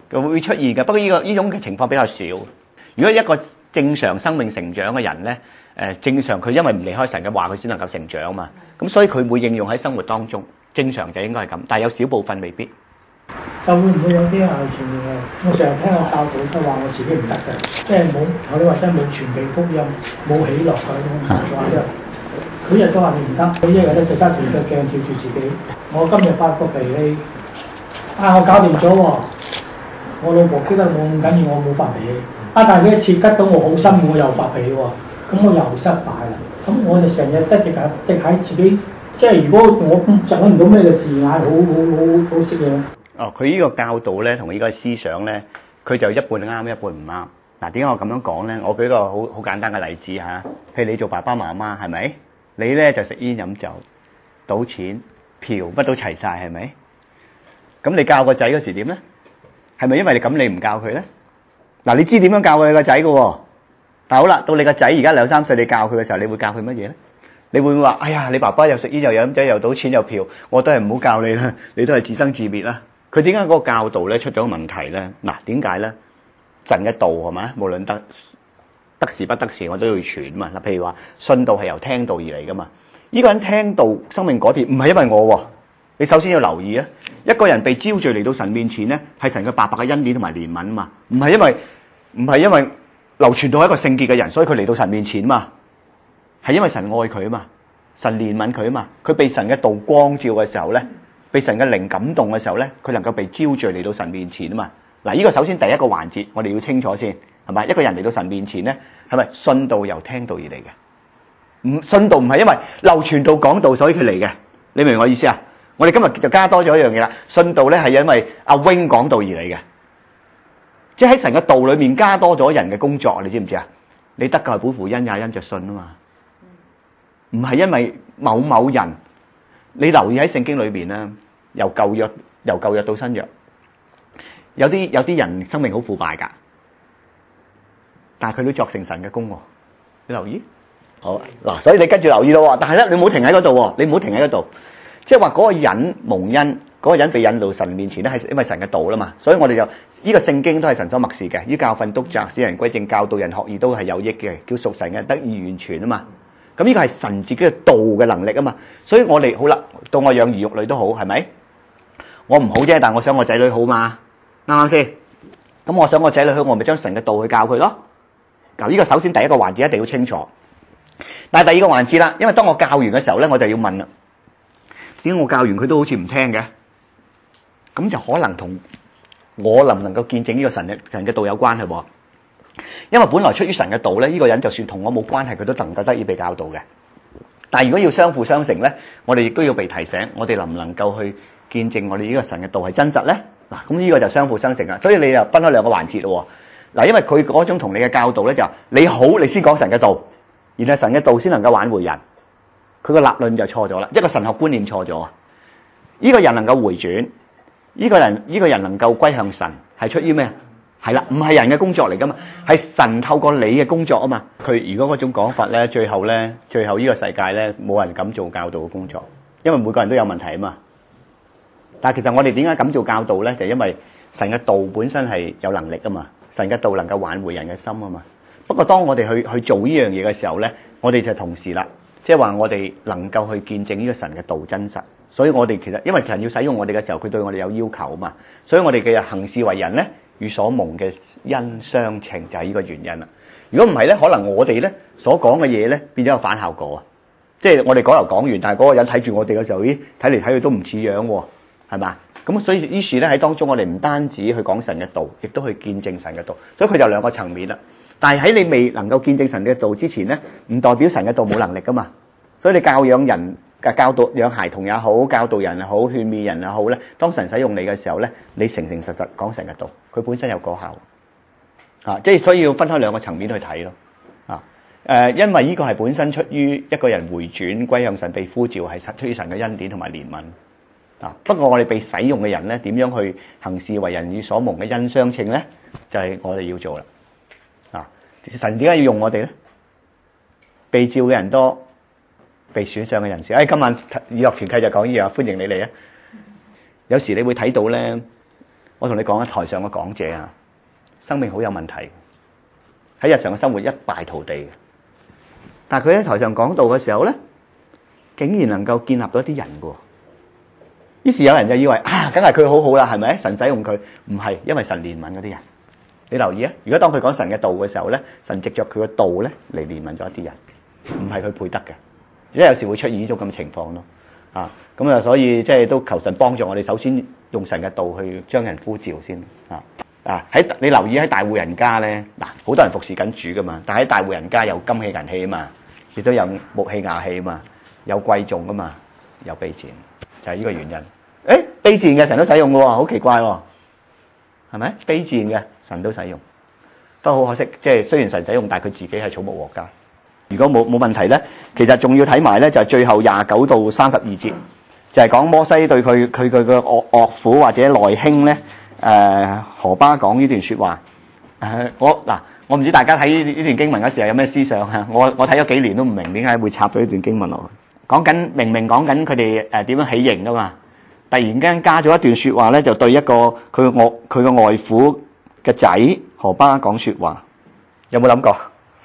佢會出現嘅。不過呢種嘅情況比較少。如果一個正常生命成長嘅人咧，正常佢因為唔離開神嘅話，佢先能夠成長嘛。咁所以佢會應用喺生活當中，正常就應該係咁。但係有少部分未必。 就會唔會有啲係前面我成日聽個教導都話我自己唔得嘅，即係冇我哋話真係冇傳遞福音，冇喜樂嗰種話啫。佢日都話你唔得，佢一日咧就揸住個鏡照住自己。我今日發個脾氣，我搞掂咗喎，我老婆激得我咁緊要，我冇發脾氣。但係佢一次激到我好辛苦，我又發脾氣喎，咁我又失敗啦。咁我就成日一直喺自己，即係如果我想唔到咩嘅字眼，好識嘢。 佢呢個教導咧，同呢個思想咧，佢就一半啱，一半唔啱。嗱，點解我咁樣講咧？我舉個好簡單嘅例子嚇，譬如你做爸爸媽媽係咪？你咧就食煙飲酒、賭錢、嫖，乜都齊晒係咪？咁你教個仔嗰時點咧？係咪因為你咁你唔教佢咧？嗱，你知點樣教佢個仔㗎喎？但好啦，到你個仔而家2-3歲，你教佢嘅時候，你會教佢乜嘢咧？你會唔會話：哎呀，你爸爸又食煙又飲酒又賭錢又嫖，我都係唔好教你啦，你都係自生自滅啦。佢點解嗰個教導咧出咗問題咧？嗱，點解咧？神嘅道係嘛？無論得時不得時，我都要傳嘛。嗱，譬如話信道係由聽道而嚟噶嘛。呢個人聽道生命改變，唔係因為我喎。你首先要留意啊，一個人被招聚嚟到神面前咧，係神嘅白白嘅恩典同埋憐憫啊嘛。唔係因為流傳到一個聖潔嘅人，所以佢嚟到神面前啊嘛。係因為神愛佢啊嘛，神憐憫佢啊嘛。佢被神嘅道光照嘅時候咧，被神嘅靈感動嘅時候咧，佢能夠被招聚嚟到神面前啊嘛。嗱，呢個首先第一個環節，我哋要清楚先，係咪？一個人嚟到神面前咧，係咪信道由聽道而嚟嘅？信道唔係因為流傳道講道所以佢嚟嘅，你明唔明我意思啊？我哋今日就加多咗一樣嘢啦，信道咧係因為阿 Wing 講道而嚟嘅，即係喺神嘅道裏面加多咗人嘅工作，你知唔知啊？你得救係本乎恩也因着信啊嘛，唔係因為某人。你留意喺聖經裏邊咧，由舊約到新約，有啲人生命好腐敗噶，但係佢都作成神嘅功喎。你留意？好嗱，所以你跟住留意咯。但係咧，你唔好停喺嗰度，你唔好停喺嗰度。即係話嗰個人蒙恩，嗰個人被引到神面前咧，係因為神嘅道啦嘛。所以我哋就呢個聖經都係神所默示嘅，於教訓督責使人歸正，教導人學義都係有益嘅，叫屬神嘅得以完全啊嘛。咁呢個係神自己嘅道嘅能力啊嘛，所以我哋好啦，到我養兒育女都好，係咪？我唔好啫，但我想我仔女好嘛，啱唔啱先？咁我想我仔女好，我咪將神嘅道去教佢咯。嗱，呢個首先第一個環節一定要清楚。但係第二個環節啦，因為當我教完嘅時候咧，我就要問啦，點解我教完佢都好似唔聽嘅？咁就可能同我能唔能夠見證呢個神嘅道有關係喎。因為本來出於神嘅道咧，呢個人就算同我冇關係，佢都能夠得以被教導嘅。但係如果要相輔相成咧，我哋亦都要被提醒，我哋能唔能夠去見證我哋呢個神嘅道係真實咧？嗱，咁呢個就相輔相成啦。所以你就分開兩個環節咯。嗱，因為佢嗰種同你嘅教導咧，就你好，你先講神嘅道，然後神嘅道先能夠挽回人。佢個立論就錯咗啦，一個神學觀念錯咗。呢個人能夠回轉，呢個人能夠歸向神，係出於咩？係啦，唔係人嘅工作嚟噶嘛，係神透過你嘅工作啊嘛。佢如果嗰種講法咧，最後呢個世界咧，冇人敢做教導嘅工作，因為每個人都有問題啊嘛。但係其實我哋點解敢做教導咧？就因為神嘅道本身係有能力啊嘛，神嘅道能夠挽回人嘅心啊嘛。不過當我哋去做呢樣嘢嘅時候咧，我哋就同時啦，即係話我哋能夠去見證呢個神嘅道真實。所以我哋其實因為神要使用我哋嘅時候，佢對我哋有要求啊嘛，所以我哋嘅行事為人咧，與所蒙嘅恩相稱，就係呢個原因啦。如果唔係咧，可能我哋咧所講嘅嘢咧變咗有反效果啊！即係我哋講嚟講完，但係嗰個人睇住我哋嘅時候，咦，睇嚟睇去都唔似樣喎，係嘛？咁所以於是咧喺當中，我哋唔單止去講神嘅道，亦都去見證神嘅道。所以佢就兩個層面啦。但係喺你未能夠見證神嘅道之前咧，唔代表神嘅道冇能力噶嘛。所以你教養人嘅教導養孩童也好，教導人也好，勸勉人也好咧，當神使用你嘅時候咧，你誠誠實實講神嘅道，佢本身有果效啊！即係所以要分開兩個層面去睇咯啊！因為呢個係本身出於一個人回轉歸向神被呼召，係出於神嘅恩典同埋憐憫啊！不過我哋被使用嘅人咧，點樣去行事為人與所蒙嘅恩相稱咧，就係我哋要做啦啊！神點解要用我哋咧？被召嘅人多，被選上嘅人士，今晚以樂團契就講呢樣，歡迎你嚟啊！有時你會睇到咧， 我同你講，台上嘅講者啊，生命好有問題，喺日常嘅生活一敗塗地嘅。但係佢喺台上講道嘅時候咧，竟然能夠建立到一啲人嘅。於是有人就以為啊，梗係佢好好啦，係咪？神使用佢，唔係，因為神憐憫嗰啲人。你留意啊，如果當佢講神嘅道嘅時候咧，神藉着佢嘅道咧嚟憐憫咗一啲人，唔係佢配得嘅。而且有時會出現呢種咁嘅情況咯。咁啊，所以即係都求神幫助我哋，首先用神嘅道去將人呼召先喺你留意喺大戶人家咧，好多人服侍緊主噶嘛，但係喺大戶人家有金器銀器啊嘛，亦都有木器瓦器啊嘛，有貴重噶嘛，有卑賤，就係呢個原因。卑賤嘅神都使用嘅喎，好奇怪喎，係咪？卑賤嘅神都使用，不過好可惜，即係雖然神使用，但係佢自己係草木禾稭。如果冇問題咧，其實仲要睇埋咧，就係最後29到32節，就係講摩西對佢嘅岳父或者內兄咧，何巴講呢段説話。我唔知大家睇呢段經文嗰時候有咩思想嚇？我睇咗幾年都唔明點解會插咗呢段經文落去。明明講緊佢哋點樣起刑噶嘛，突然間加咗一段説話咧，就對一個佢嘅外父嘅仔何巴講説話，有冇諗過？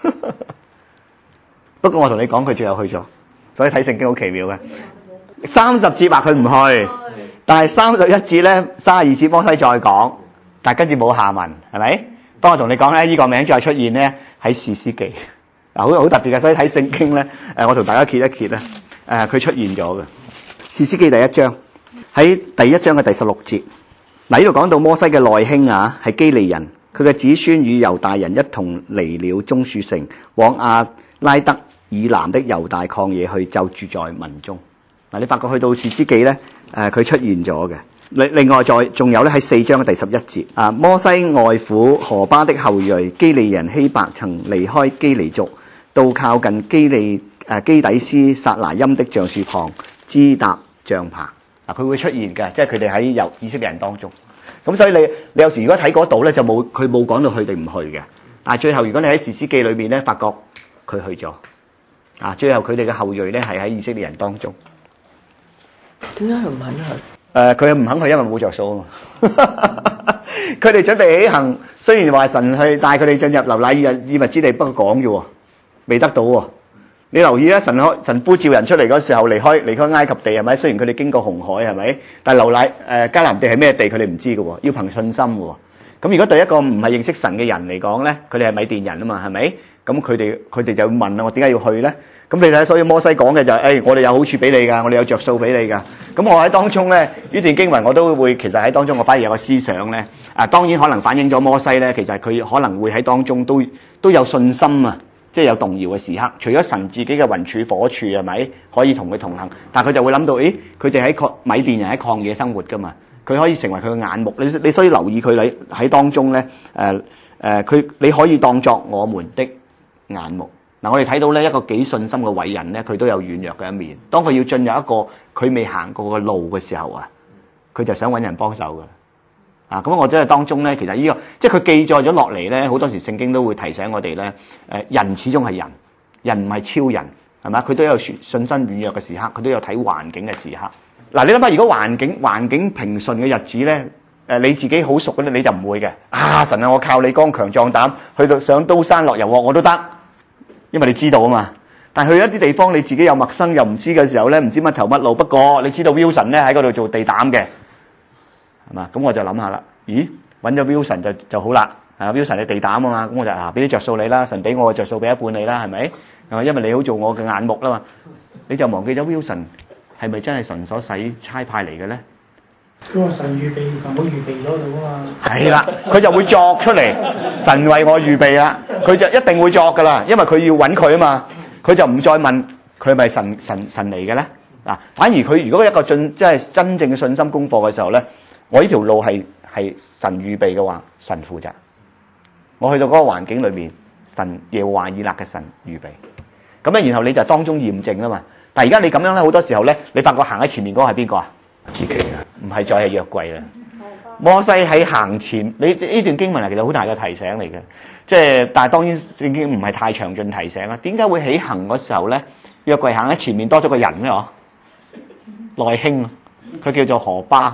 不過我同你講，佢最後去咗，所以睇聖經好奇妙嘅。30節話佢唔去，但係31節咧，32節摩西再講，但係跟住冇下文，係咪？不過我同你講咧，呢個名再出現咧喺士師記，好特別嘅，所以睇聖經咧，我同大家揭一揭咧，佢出現咗嘅。士師記第1章喺第1章嘅第16節，嗱呢度講到摩西嘅內兄係基利人，佢嘅子孫與猶大人一同離了棕樹城，往亞拉德以南的猶大曠野去，就住在民中。你發覺去到士師記咧，佢出現咗嘅。另外仲有咧喺4章嘅第11節，摩西外父何巴的後裔基利人希伯曾離開基尼族，到靠近基底斯撒拿音的橡樹旁支搭帳棚。佢會出現嘅，即係佢哋喺以色列人當中。咁所以你有時如果睇嗰度咧，就佢冇講到佢哋唔去嘅。但係最後如果你喺士師記裏邊咧，發覺佢去咗。最後佢哋嘅後裔咧係喺以色列人當中。 點解佢唔肯去？ 佢唔肯去，因為冇着數啊嘛。佢哋準備起行，雖然話神去帶佢哋進入流奶與蜜之地，不過講啫喎，未得到喎。你留意啦，神呼召人出嚟嗰時候離開埃及地係咪？雖然佢哋經過紅海係咪？但係流奶迦南地係咩地？佢哋唔知嘅喎，要憑信心嘅喎。咁如果對一個唔係認識神嘅人嚟講咧，佢哋係米甸人啊嘛，係咪？咁佢哋就會問啦，我點解要去咧？咁你睇，所以摩西講嘅就係，我哋有好處俾你㗎，我哋有着數俾你㗎。咁我喺當中咧，呢段經文我都會其實喺當中，我反而有個思想咧。當然可能反映咗摩西咧，其實佢可能會喺當中都有信心啊，即係有動搖嘅時刻。除咗神自己嘅雲柱火柱係咪可以同佢同行，但係佢就會諗到，佢哋喺米甸人喺曠野生活㗎嘛，佢可以成為佢嘅眼目。你所以留意佢喺當中咧，你可以當作我們的眼目。我哋睇到咧一個幾信心嘅偉人咧，佢都有軟弱嘅一面。當佢要進入一個佢未行過嘅路嘅時候佢就想揾人幫手㗎。咁我真係當中咧，其實呢個即係佢記載咗落嚟咧，好多時聖經都會提醒我哋咧，人始終係人，人唔係超人，係咪？佢都有信心軟弱嘅時刻，佢都有睇環境嘅時刻。你諗下，如果環境平順嘅日子咧，你自己好熟嗰啲你就唔會嘅。神啊，我靠你剛強壯膽，去到上刀山落油鑊我都得。因為你知道啊嘛，但係去一啲地方你自己又陌生又唔知嘅時候咧，唔知乜頭乜路。不過你知道 Wilson 咧喺嗰度做地膽嘅，係嘛？咁我就諗下啦，咦，揾咗 Wilson 就好啦。Wilson 你地膽啊嘛，咁我就俾啲着數你啦，神俾我嘅着數俾一半你啦，係咪？因為你好做我嘅眼目啦嘛，你就忘記咗 Wilson 係咪真係神所使差派嚟嘅咧？ 佢話神預備，神冇預備咗到啊嘛。係啦，佢就會作出嚟，神為我預備啦，佢就一定會作噶啦，因為佢要揾佢啊嘛，佢就唔再問佢係咪神嚟嘅咧。反而佢如果一個即係真正嘅信心功課嘅時候咧，我呢條路係神預備嘅話，神負責。我去到嗰個環境裏面，神耶和華以勒嘅神預備，咁咧然後你就當中驗證啦嘛。但係而家你咁樣咧，好多時候咧，你發覺行喺前面嗰個係邊個啊？自己啊，唔係再係約櫃啦。摩西喺行前，你呢段經文其實好大嘅提醒嚟嘅，即係但係當然聖經唔係太詳盡提醒啦。點解會起行嗰時候咧，約櫃行喺前面多咗個人咧？內兄，佢叫做何巴，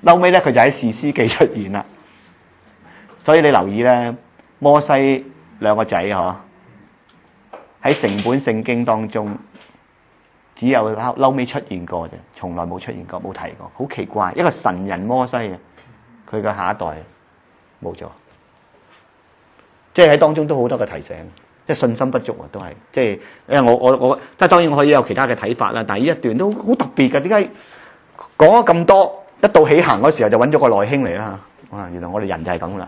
後尾咧佢就喺士師記出現啦。所以你留意咧，摩西兩個仔嗬，喺成本聖經當中只有後尾出現過啫，從來冇出現過，冇提過，好奇怪。一個神人摩西嘅，佢嘅下一代冇咗，即係喺當中都好多嘅提醒，即係信心不足啊，都係即係因為我即係當然我可以有其他嘅睇法啦，但係呢一段都好特別嘅。點解講咗咁多，一到起行嗰時候就揾咗個內兄嚟啦？哇！原來我哋人就係咁啦，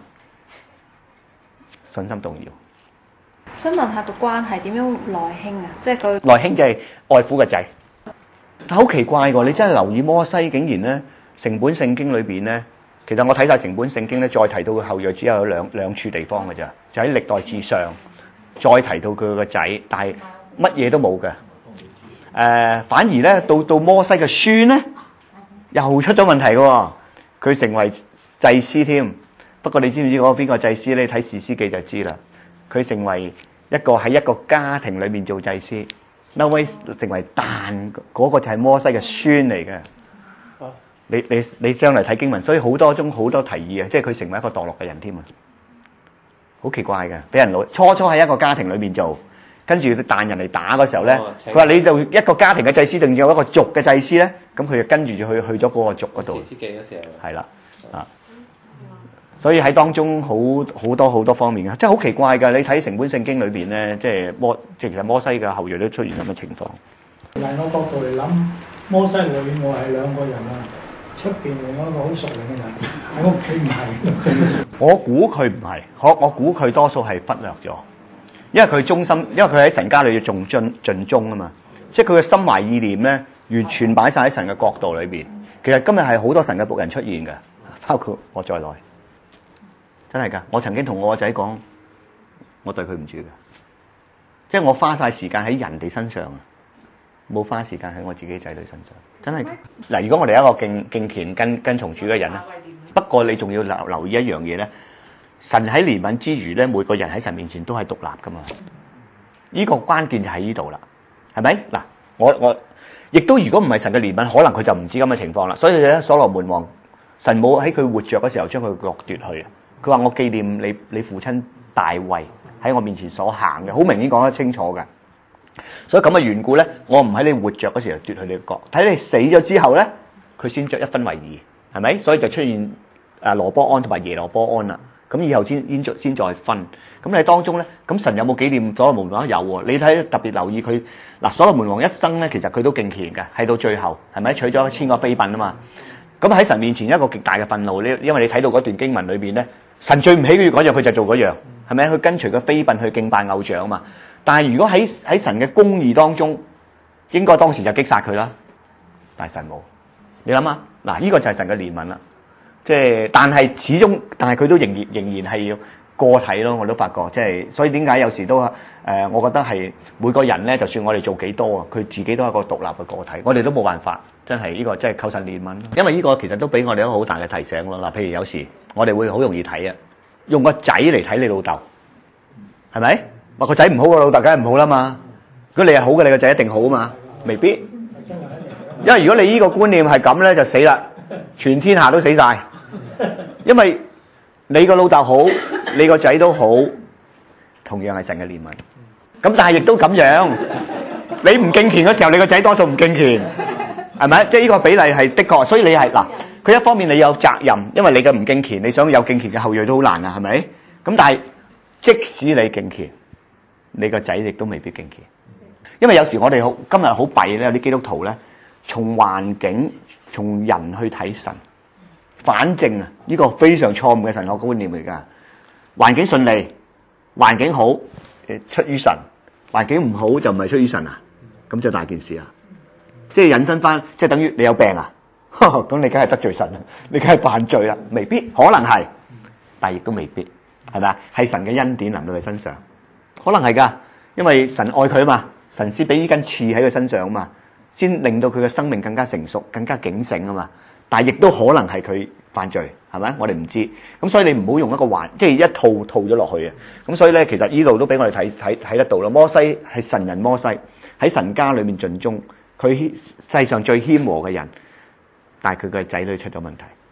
信心動搖。 想問下個關係點樣內兄啊？即係佢內兄就係外父嘅仔，但好奇怪喎！你真係留意摩西竟然咧，成本聖經裏邊咧，其實我睇晒成本聖經咧，再提到佢後裔只有兩處地方嘅咋，就喺歷代志上，再提到佢個仔，但係乜嘢都冇嘅。反而咧到摩西嘅孫咧，又出咗問題嘅喎，佢成為祭司添。不過你知唔知嗰個邊個祭司咧？睇士師記就知啦。佢成為喺一個家庭裏面做祭司，後尾成為但嗰個就係摩西嘅孫嚟嘅。你將來睇經文，所以好多提議啊，即係佢成為一個墮落嘅人添啊，好奇怪嘅，俾人初喺一個家庭裏面做，跟住但人嚟打嗰時候咧，佢話你就一個家庭嘅祭司，定要有一個族嘅祭司咧，咁佢就跟住就去咗嗰個族嗰度。 士師記嗰時候係啦，啊。所以喺當中好多方面嘅，真係好奇怪㗎！你睇成本聖經裏邊咧，其實摩西嘅後裔都出現咁嘅情況。 從我角度嚟諗，摩西裏我係兩個人啊，出邊另外一個好熟齡嘅人，喺屋企唔係。 我估佢唔係，我估佢多數係忽略咗，因為佢忠心，因為佢喺神家裏要盡忠啊嘛，即係佢嘅心懷意念咧，完全擺晒喺神嘅國度裏邊。其實今日係好多神嘅僕人出現嘅，包括我在內。真係㗎！我曾經同我個仔講，我對佢唔住㗎，即係我花晒時間喺人哋身上啊，冇花時間喺我自己仔女身上。真係㗎！嗱，如果我哋一個敬虔跟從主嘅人咧，不過你仲要留意一樣嘢咧，神喺憐憫之餘咧，每個人喺神面前都係獨立㗎嘛。呢個關鍵就喺呢度啦，係咪？嗱，我亦都如果唔係神嘅憐憫，可能佢就唔知咁嘅情況啦。所以咧，所羅門王神冇喺佢活着嘅時候將佢國奪去。佢話我紀念你父親大衛喺我面前所行嘅，好明顯講得清楚嘅。所以咁嘅緣故咧，我唔喺你活着嗰時候奪去你嘅國，睇你死咗之後咧，佢先着一分為二，係咪？所以就出現羅波安同埋耶羅波安啦。咁以後先再分。咁你當中咧，咁神有冇紀念所羅門王？有喎。你睇特別留意佢嗱，所羅門王一生咧，其實佢都敬虔嘅，係到最後係咪娶咗1000個妃嬪啊嘛？咁喺神面前一個極大嘅憤怒，因為你睇到嗰段經文裏邊咧。神最唔喜悅嗰樣，佢就做嗰樣，係咪？佢跟隨個妃嬪去敬拜偶像啊嘛。但係如果喺神嘅公義當中，應該當時就擊殺佢啦。但係神冇，你諗下，嗱，呢個就係神嘅憐憫啦。即係，但係佢都仍然係要個體咯。我都發覺，即係，所以點解有時都我覺得係每個人咧，就算我哋做幾多啊，佢自己都係一個獨立嘅個體，我哋都冇辦法。真係呢個真係求神憐憫，因為呢個其實都俾我哋一個好大嘅提醒咯。嗱，譬如有時我哋會好容易睇啊，用個仔嚟睇你老豆，係咪？話個仔唔好，個老豆梗係唔好啦嘛。如果你係好嘅，你個仔一定好啊嘛，未必。因為如果你呢個觀念係咁咧，就死啦，全天下都死晒。因為你個老豆好，你個仔都好，同樣係神嘅憐憫。咁但係亦都咁樣，你唔敬虔嘅時候，你個仔多數唔敬虔。係咪？即係呢個比例係的確，所以你係嗱，佢一方面你有責任，因為你嘅唔敬虔，你想有敬虔嘅後裔都好難啊，係咪？咁但係即使你敬虔，你個仔亦都未必敬虔，因為有時我哋今日好弊咧，有啲基督徒咧，從環境、從人去睇神，反正啊，呢個非常錯誤嘅神學觀念嚟㗎。環境順利，環境好，出於神；環境唔好就唔係出於神啊，咁就大件事啊！即係引申翻，即係等於你有病啊，咁你梗係得罪神啦，你梗係犯罪啦，未必，可能係，但係亦都未必，係咪啊？係神嘅恩典臨到佢身上，可能係㗎，因為神愛佢啊嘛，神先俾呢根刺喺佢身上啊嘛，先令到佢嘅生命更加成熟、更加警醒啊嘛。但係亦都可能係佢犯罪，係咪？我哋唔知，咁所以你唔好用一個即係一套咗落去啊。咁所以咧，其實呢度都俾我哋睇得到啦。摩西係神人，摩西喺神家裏面盡忠。佢世上最謙和嘅人，但係佢嘅仔女出咗問題，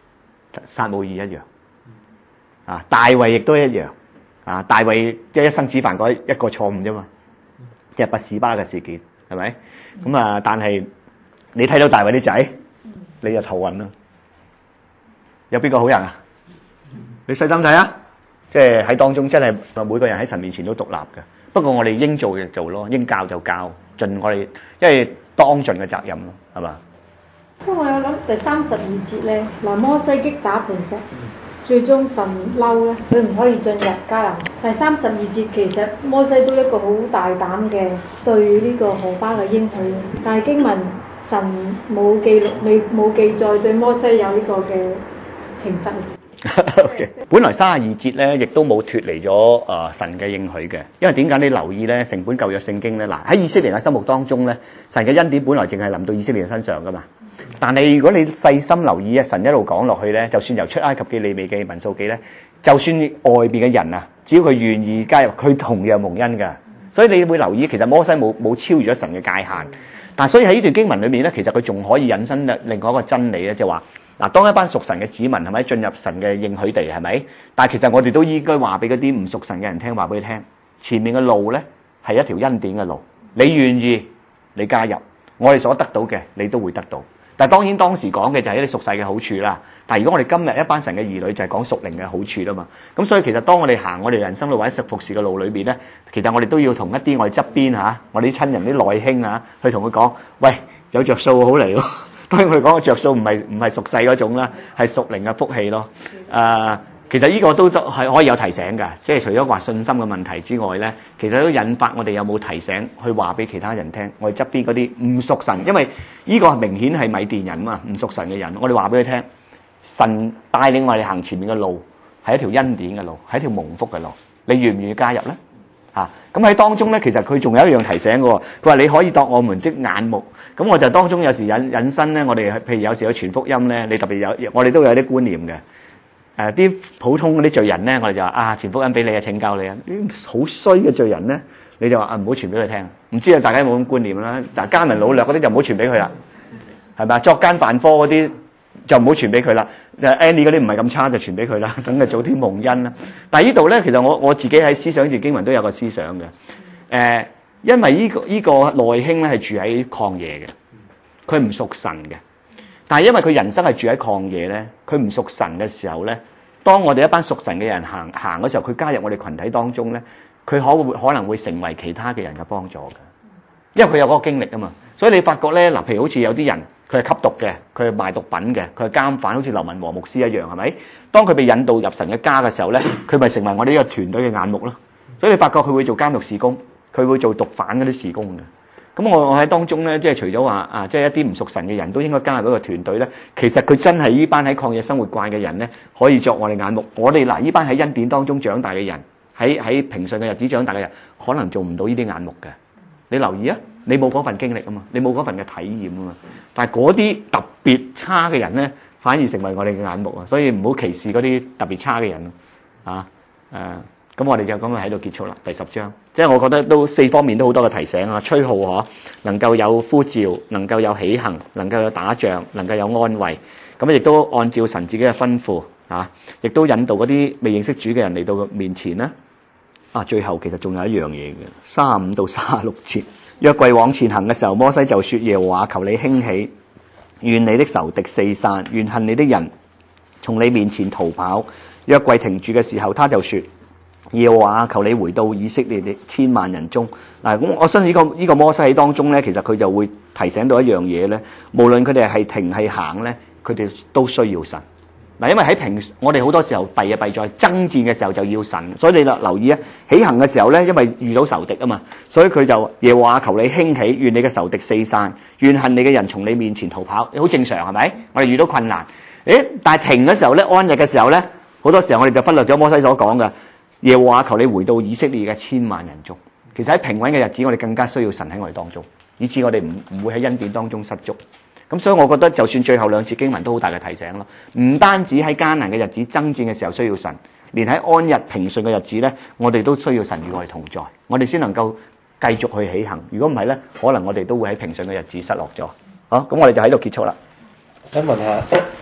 撒母耳一樣，啊大衛亦都一樣，啊大衛即係一生只犯過一個錯誤啫嘛，即係拔示巴嘅事件，係咪？咁啊，但係你睇到大衛啲仔，你就頭暈啦。有邊個好人啊？你細心睇啊！即係喺當中真係每個人喺神面前都獨立嘅。不過我哋應做就做咯，應教就教，盡我哋因為當盡嘅責任咯，係嘛？ 不過我有諗第32節咧，嗱摩西擊打磐石，最終神嬲咧，佢唔可以進入迦南。第32節其實摩西都一個好大膽嘅對呢個荷巴嘅應許，但係經文神冇記錄，冇記載對摩西有呢個嘅懲罰。 Okay. 本來32節咧，亦都冇脫離咗神嘅應許嘅，因為點解你留意咧？成本舊約聖經咧，嗱喺以色列嘅心目當中咧，神嘅恩典本來淨係臨到以色列人身上噶嘛。但係如果你細心留意啊，神一路講落去咧，就算由出埃及記、利未記、民數記咧，就算外邊嘅人啊，只要佢願意加入，佢同樣蒙恩噶。所以你會留意，其實摩西冇超越咗神嘅界限。但係所以喺呢段經文裏面咧，其實佢仲可以引申另外一個真理咧，就話。嗱，當一班屬神嘅子民係咪進入神嘅應許地係咪？但係其實我哋都應該話俾嗰啲唔屬神嘅人聽，話俾佢聽，前面嘅路咧係一條恩典嘅路，你願意你加入，我哋所得到嘅你都會得到。但係當然當時講嘅就係一啲屬世嘅好處啦。但係如果我哋今日一班神嘅兒女就係講屬靈嘅好處啦嘛。咁所以其實當我哋行我哋人生路或者服侍嘅路裏邊咧，其實我哋都要同一啲我哋側邊我哋啲親人啲內兄去同佢講，喂，有着數好嚟咯。當然佢講嘅着數唔係屬世嗰種啦，係屬靈嘅福氣咯。其實呢個都係可以有提醒㗎，即係除咗話信心嘅問題之外咧，其實都引發我哋有冇提醒去話俾其他人聽，我哋側邊嗰啲唔屬神，因為呢個明顯係米甸人嘛，唔屬神嘅人，我哋話俾佢聽，神帶領我哋行前面嘅路係一條恩典嘅路，係一條蒙福嘅路，你願唔願意加入咧？咁喺當中咧，其實佢仲有一樣提醒嘅，佢話你可以度我們的眼目。咁我就當中有時引申咧，我哋譬如有時去傳福音咧，你特別我哋都有啲觀念嘅。啲普通嗰啲罪人咧，我哋就話傳福音俾你拯救你啊！啲好衰嘅罪人咧，你就話唔好傳俾佢聽。唔知大家有冇咁觀念啦？但係奸淫擄掠嗰啲就唔好傳俾佢啦，係咪？作奸犯科嗰啲就唔好傳俾佢啦。Annie 嗰啲唔係咁差就傳俾佢啦，等佢早啲蒙恩啦。但係呢度咧，其實我自己喺思想住經文都有個思想嘅。因為呢個內兄咧係住喺曠野嘅，佢唔屬神嘅。但係因為佢人生係住喺曠野咧，佢唔屬神嘅時候咧，當我哋一班屬神嘅人行嗰時候，佢加入我哋群體當中咧，佢可能會成為其他嘅人嘅幫助嘅，因為佢有嗰個經歷啊嘛。所以你發覺咧，嗱，譬如好似有啲人佢係吸毒嘅，佢係賣毒品嘅，佢係監犯，好似劉文和牧師一樣，係咪？當佢被引導入神嘅家嘅時候咧，佢咪成為我哋呢個團隊嘅眼目咯。所以你發覺佢會做監獄事工。佢會做毒販嗰啲事工嘅，咁我喺當中咧，即係除咗話即係一啲唔屬神嘅人都應該加入一個團隊咧。其實佢真係呢班喺曠野生活慣嘅人咧，可以作我哋眼目。我哋呢班喺恩典當中長大嘅人，喺平順嘅日子長大嘅人，可能做唔到呢啲眼目嘅。你留意啊，你冇嗰份經歷啊嘛，你冇嗰份嘅體驗啊嘛。但係嗰啲特別差嘅人咧，反而成為我哋嘅眼目啊。所以唔好歧視嗰啲特別差嘅人咁我哋就咁喺度結束啦。第10章，即係我覺得都4方面都好多嘅提醒啊，吹號能夠有呼召，能夠有起行，能夠有打仗，能夠有安慰，咁亦都按照神自己嘅吩咐亦都引導嗰啲未認識主嘅人嚟到面前啦。最後其實仲有一樣嘢嘅，35到36節，約櫃往前行嘅時候，摩西就說：耶和華求你興起，願你的仇敵四散，願恨你的人從你面前逃跑。約櫃停住嘅時候，他就說：耶和華求你回到以色列的千萬人中。咁我相信呢個摩西喺當中咧，其實佢就會提醒到一樣嘢咧，無論佢哋係停係行咧，佢哋都需要神。因為喺我哋好多時候弊在爭戰嘅時候就要神，所以你留意起行嘅時候咧，因為遇到仇敵啊嘛，所以佢就耶和華求你興起，願你嘅仇敵四散，願恨你嘅人從你面前逃跑。好正常係咪？我哋遇到困難，但係停嘅時候咧，安逸嘅時候咧，好多時候我哋就忽略咗摩西所講嘅。耶和華求你回到以色列嘅千萬人中。其實喺平穩嘅日子，我哋更加需要神喺我哋當中，以致我哋唔會喺恩典當中失足。咁所以我覺得就算最後2節經文都好大嘅提醒咯。唔單止喺艱難嘅日子爭戰嘅時候需要神，連喺安逸平順嘅日子咧，我哋都需要神與我哋同在，我哋先能夠繼續去起行。如果唔係咧，可能我哋都會喺平順嘅日子失落咗。好，咁我哋就喺度結束啦。 想問下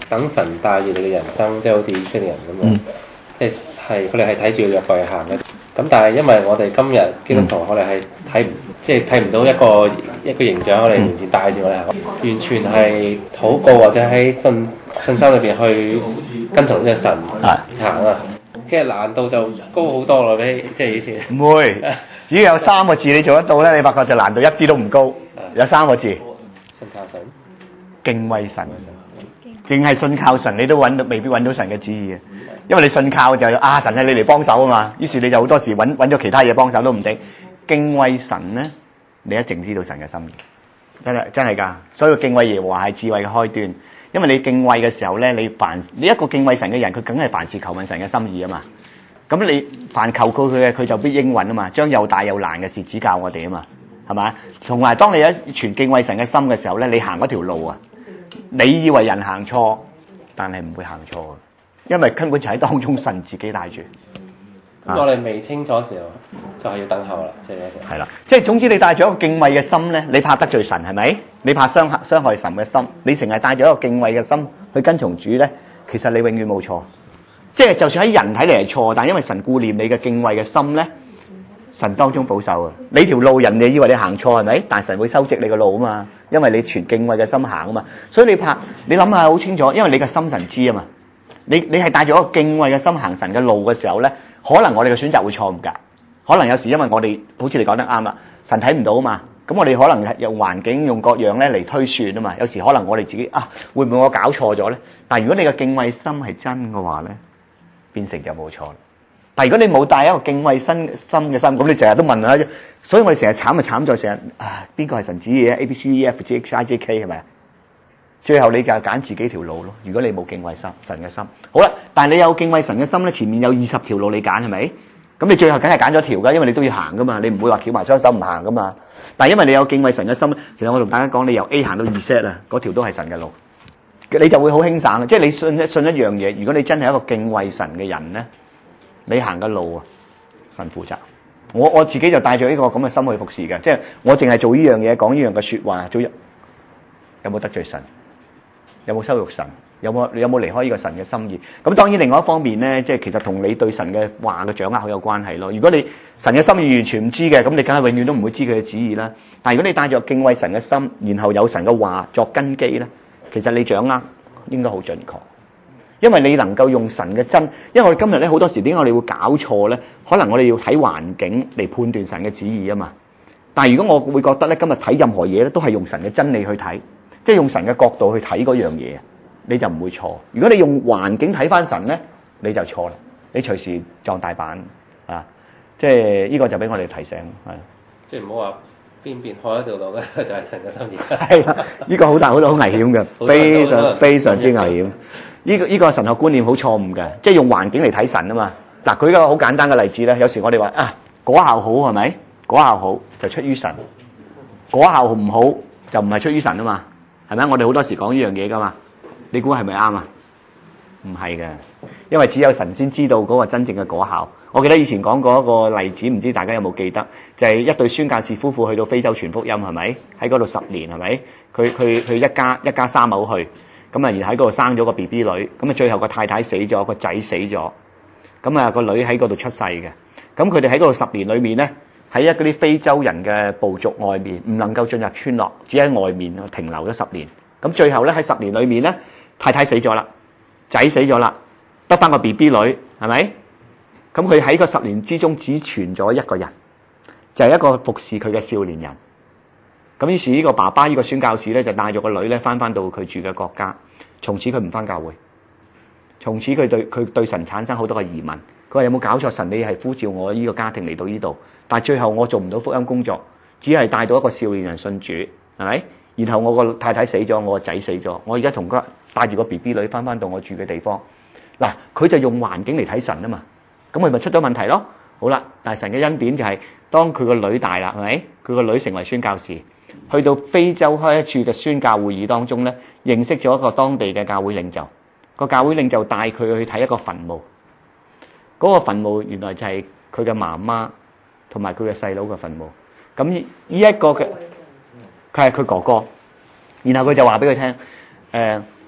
等神帶住你嘅人生，即係好似以色列人咁樣，即係佢哋係睇住約櫃行嘅。咁但係因為我哋今日基督徒，我哋係睇唔到一個形象，我哋面前帶住我哋行，完全係禱告或者喺信心裏邊去跟從呢個神行啊。其實難度就高好多咯，比即係以前。 唔會，只要有3個字你做得到咧，你發覺就難度一啲都唔高。有3個字， 信靠神、 敬畏神。淨係信靠神，你都未必揾到神嘅旨意嘅，因為你信靠就神係你嚟幫手啊嘛，於是你就好多時揾咗其他嘢幫手都唔定。敬畏神咧，你一定知道神嘅心意，真係㗎。所以敬畏耶和華係智慧嘅開端，因為你敬畏嘅時候咧，你一個敬畏神嘅人，佢梗係凡事求問神嘅心意啊嘛。咁你凡求告佢嘅，佢就必應允啊嘛。將又大又難嘅事指教我哋啊嘛，係咪？同埋當你一存敬畏神嘅心嘅時候咧，你行嗰條路啊，你以為人行錯，但係唔會行錯嘅，因為根本就喺當中神自己帶住。 咁我哋未清楚時候，就係要等候啦，即係。係啦，即係總之你帶咗一個敬畏嘅心咧，你怕得罪神係咪？你怕傷害神嘅心，你成日帶咗一個敬畏嘅心去跟從主咧，其實你永遠冇錯。即係就算喺人睇嚟係錯，但因為神顧念你嘅敬畏嘅心咧，神當中保守啊！你條路人哋以為你行錯係咪？但神會修直你個路啊嘛，因為你全敬畏嘅心行啊嘛。所以你諗下好清楚，因為你嘅心神知啊嘛。你係帶住一個敬畏嘅心行神嘅路嘅時候咧，可能我哋嘅選擇會錯誤㗎。可能有時因為我哋好似你講得啱啦，神睇唔到啊嘛。咁我哋可能用環境用各樣咧嚟推算啊嘛。有時可能我哋自己會唔會我搞錯咗咧？但係如果你嘅敬畏心係真嘅話咧，變成就冇錯啦。但係如果你冇帶一個敬畏心嘅心，咁你成日都問啦。所以我哋成日慘就慘在成日邊個係神旨意咧 ？A B C D E F G H I J K 係咪？最後你就揀自己條路咯。如果你冇敬畏神嘅心，好啦。但係你有敬畏神嘅心咧，前面有20條路你揀係咪？咁你最後梗係揀咗條㗎，因為你都要行㗎嘛。你唔會話翹埋雙手唔行㗎嘛。但係因為你有敬畏神嘅心，其實我同大家講，你由 A 行到 Z 啊，嗰條都係神嘅路，你就會好輕省。即係你信一樣嘢，如果你真係一個敬畏神嘅人咧，你行嘅路啊，神負責。我自己就帶咗呢個咁嘅心去服侍嘅，即係我淨係做呢樣嘢，講呢樣嘅説話，有冇得罪神？有冇羞辱神？有冇離開呢個神嘅心意？咁當然另外一方面咧，即係其實同你對神嘅話嘅掌握好有關係咯。如果你神嘅心意完全唔知嘅，咁你梗係永遠都唔會知佢嘅旨意啦。但係如果你帶著敬畏神嘅心，然後有神嘅話作根基咧，其實你掌握應該好準確。因為你能夠用神嘅真，因為我哋今日咧好多時點解我哋會搞錯咧？可能我哋要睇環境嚟判斷神嘅旨意啊嘛。但係如果我會覺得咧，今日睇任何嘢咧，都係用神嘅真理去睇，即係用神嘅角度去睇嗰樣嘢，你就唔會錯。如果你用環境睇翻神咧，你就錯啦。你隨時撞大板啊！即係呢個就俾我哋提醒，係。 即係唔好話邊開一條路咧，就係神嘅心意。 係啦，呢個好大好危險嘅，非常之危險。呢個神學觀念好錯誤嘅，即係用環境嚟睇神啊嘛。嗱，舉一個好簡單嘅例子咧，有時我哋話果效好係咪？果效好就出於神，果效唔好就唔係出於神啊嘛，係咪？我哋好多時講呢樣嘢噶嘛，你估係咪啱啊？唔係嘅，因為只有神先知道嗰個真正嘅果效。我記得以前講過一個例子，唔知大家有冇記得？就係一對宣教士夫婦去到非洲傳福音，係咪？喺嗰度10年係咪？佢一家三口去。咁啊，然後喺嗰度生咗個 BB 女，咁啊最後個太太死咗，個仔死咗，咁啊個女喺嗰度出世嘅。咁佢哋喺嗰度10年裏面咧，喺一啲非洲人嘅部族外面，唔能夠進入村落，只喺外面停留咗10年。咁最後咧喺10年裏面咧，太太死咗啦，仔死咗啦，得翻個 BB 女，係咪？咁佢喺個10年之中只存咗一個人，就係一個服侍佢嘅少年人。咁於是呢個爸爸呢個宣教士咧就帶咗個女咧翻到佢住嘅國家，從此佢唔翻教會，從此佢對神產生好多嘅疑問。佢話有冇搞錯？神你係呼召我呢個家庭嚟到呢度，但係最後我做唔到福音工作，只係帶到一個少年人信主，係咪？然後我個太太死咗，我個仔死咗，我而家同佢帶住個 BB 女翻到我住嘅地方。嗱，佢就用環境嚟睇神啊嘛，咁佢咪出咗問題咯？好啦，但係神嘅恩典就係當佢個女大啦，係咪？佢個女成為宣教士。去到非洲開一處嘅宣教會議當中咧，認識咗一個當地嘅教會領袖。個教會領袖帶佢去睇一個墳墓，嗰個墳墓原來就係佢嘅媽媽同埋佢嘅細佬嘅墳墓。咁呢一個嘅佢係佢哥哥，然後佢就話俾佢聽：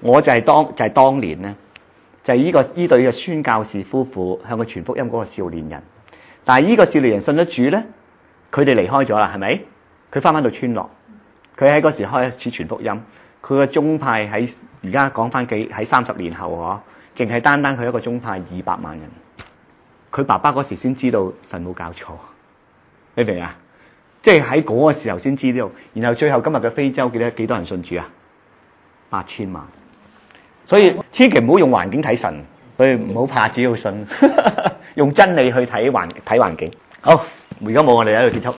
我就係當年咧，就係呢對嘅宣教士夫婦向佢傳福音嗰個少年人。但係呢個少年人信咗主咧，佢哋離開咗啦，係咪？佢翻到村落，佢喺嗰時開始傳福音。佢個宗派喺而家講翻喺30年後嗬，淨係單佢一個宗派200萬人。佢爸爸嗰時先知道神冇教錯，你明啊？即係喺嗰個時候先知道，然後最後今日嘅非洲幾多人信主啊？8000萬。所以千祈唔好用環境睇神，所以唔好怕，只要信，用真理去睇環境。好，而家冇我哋喺度結束。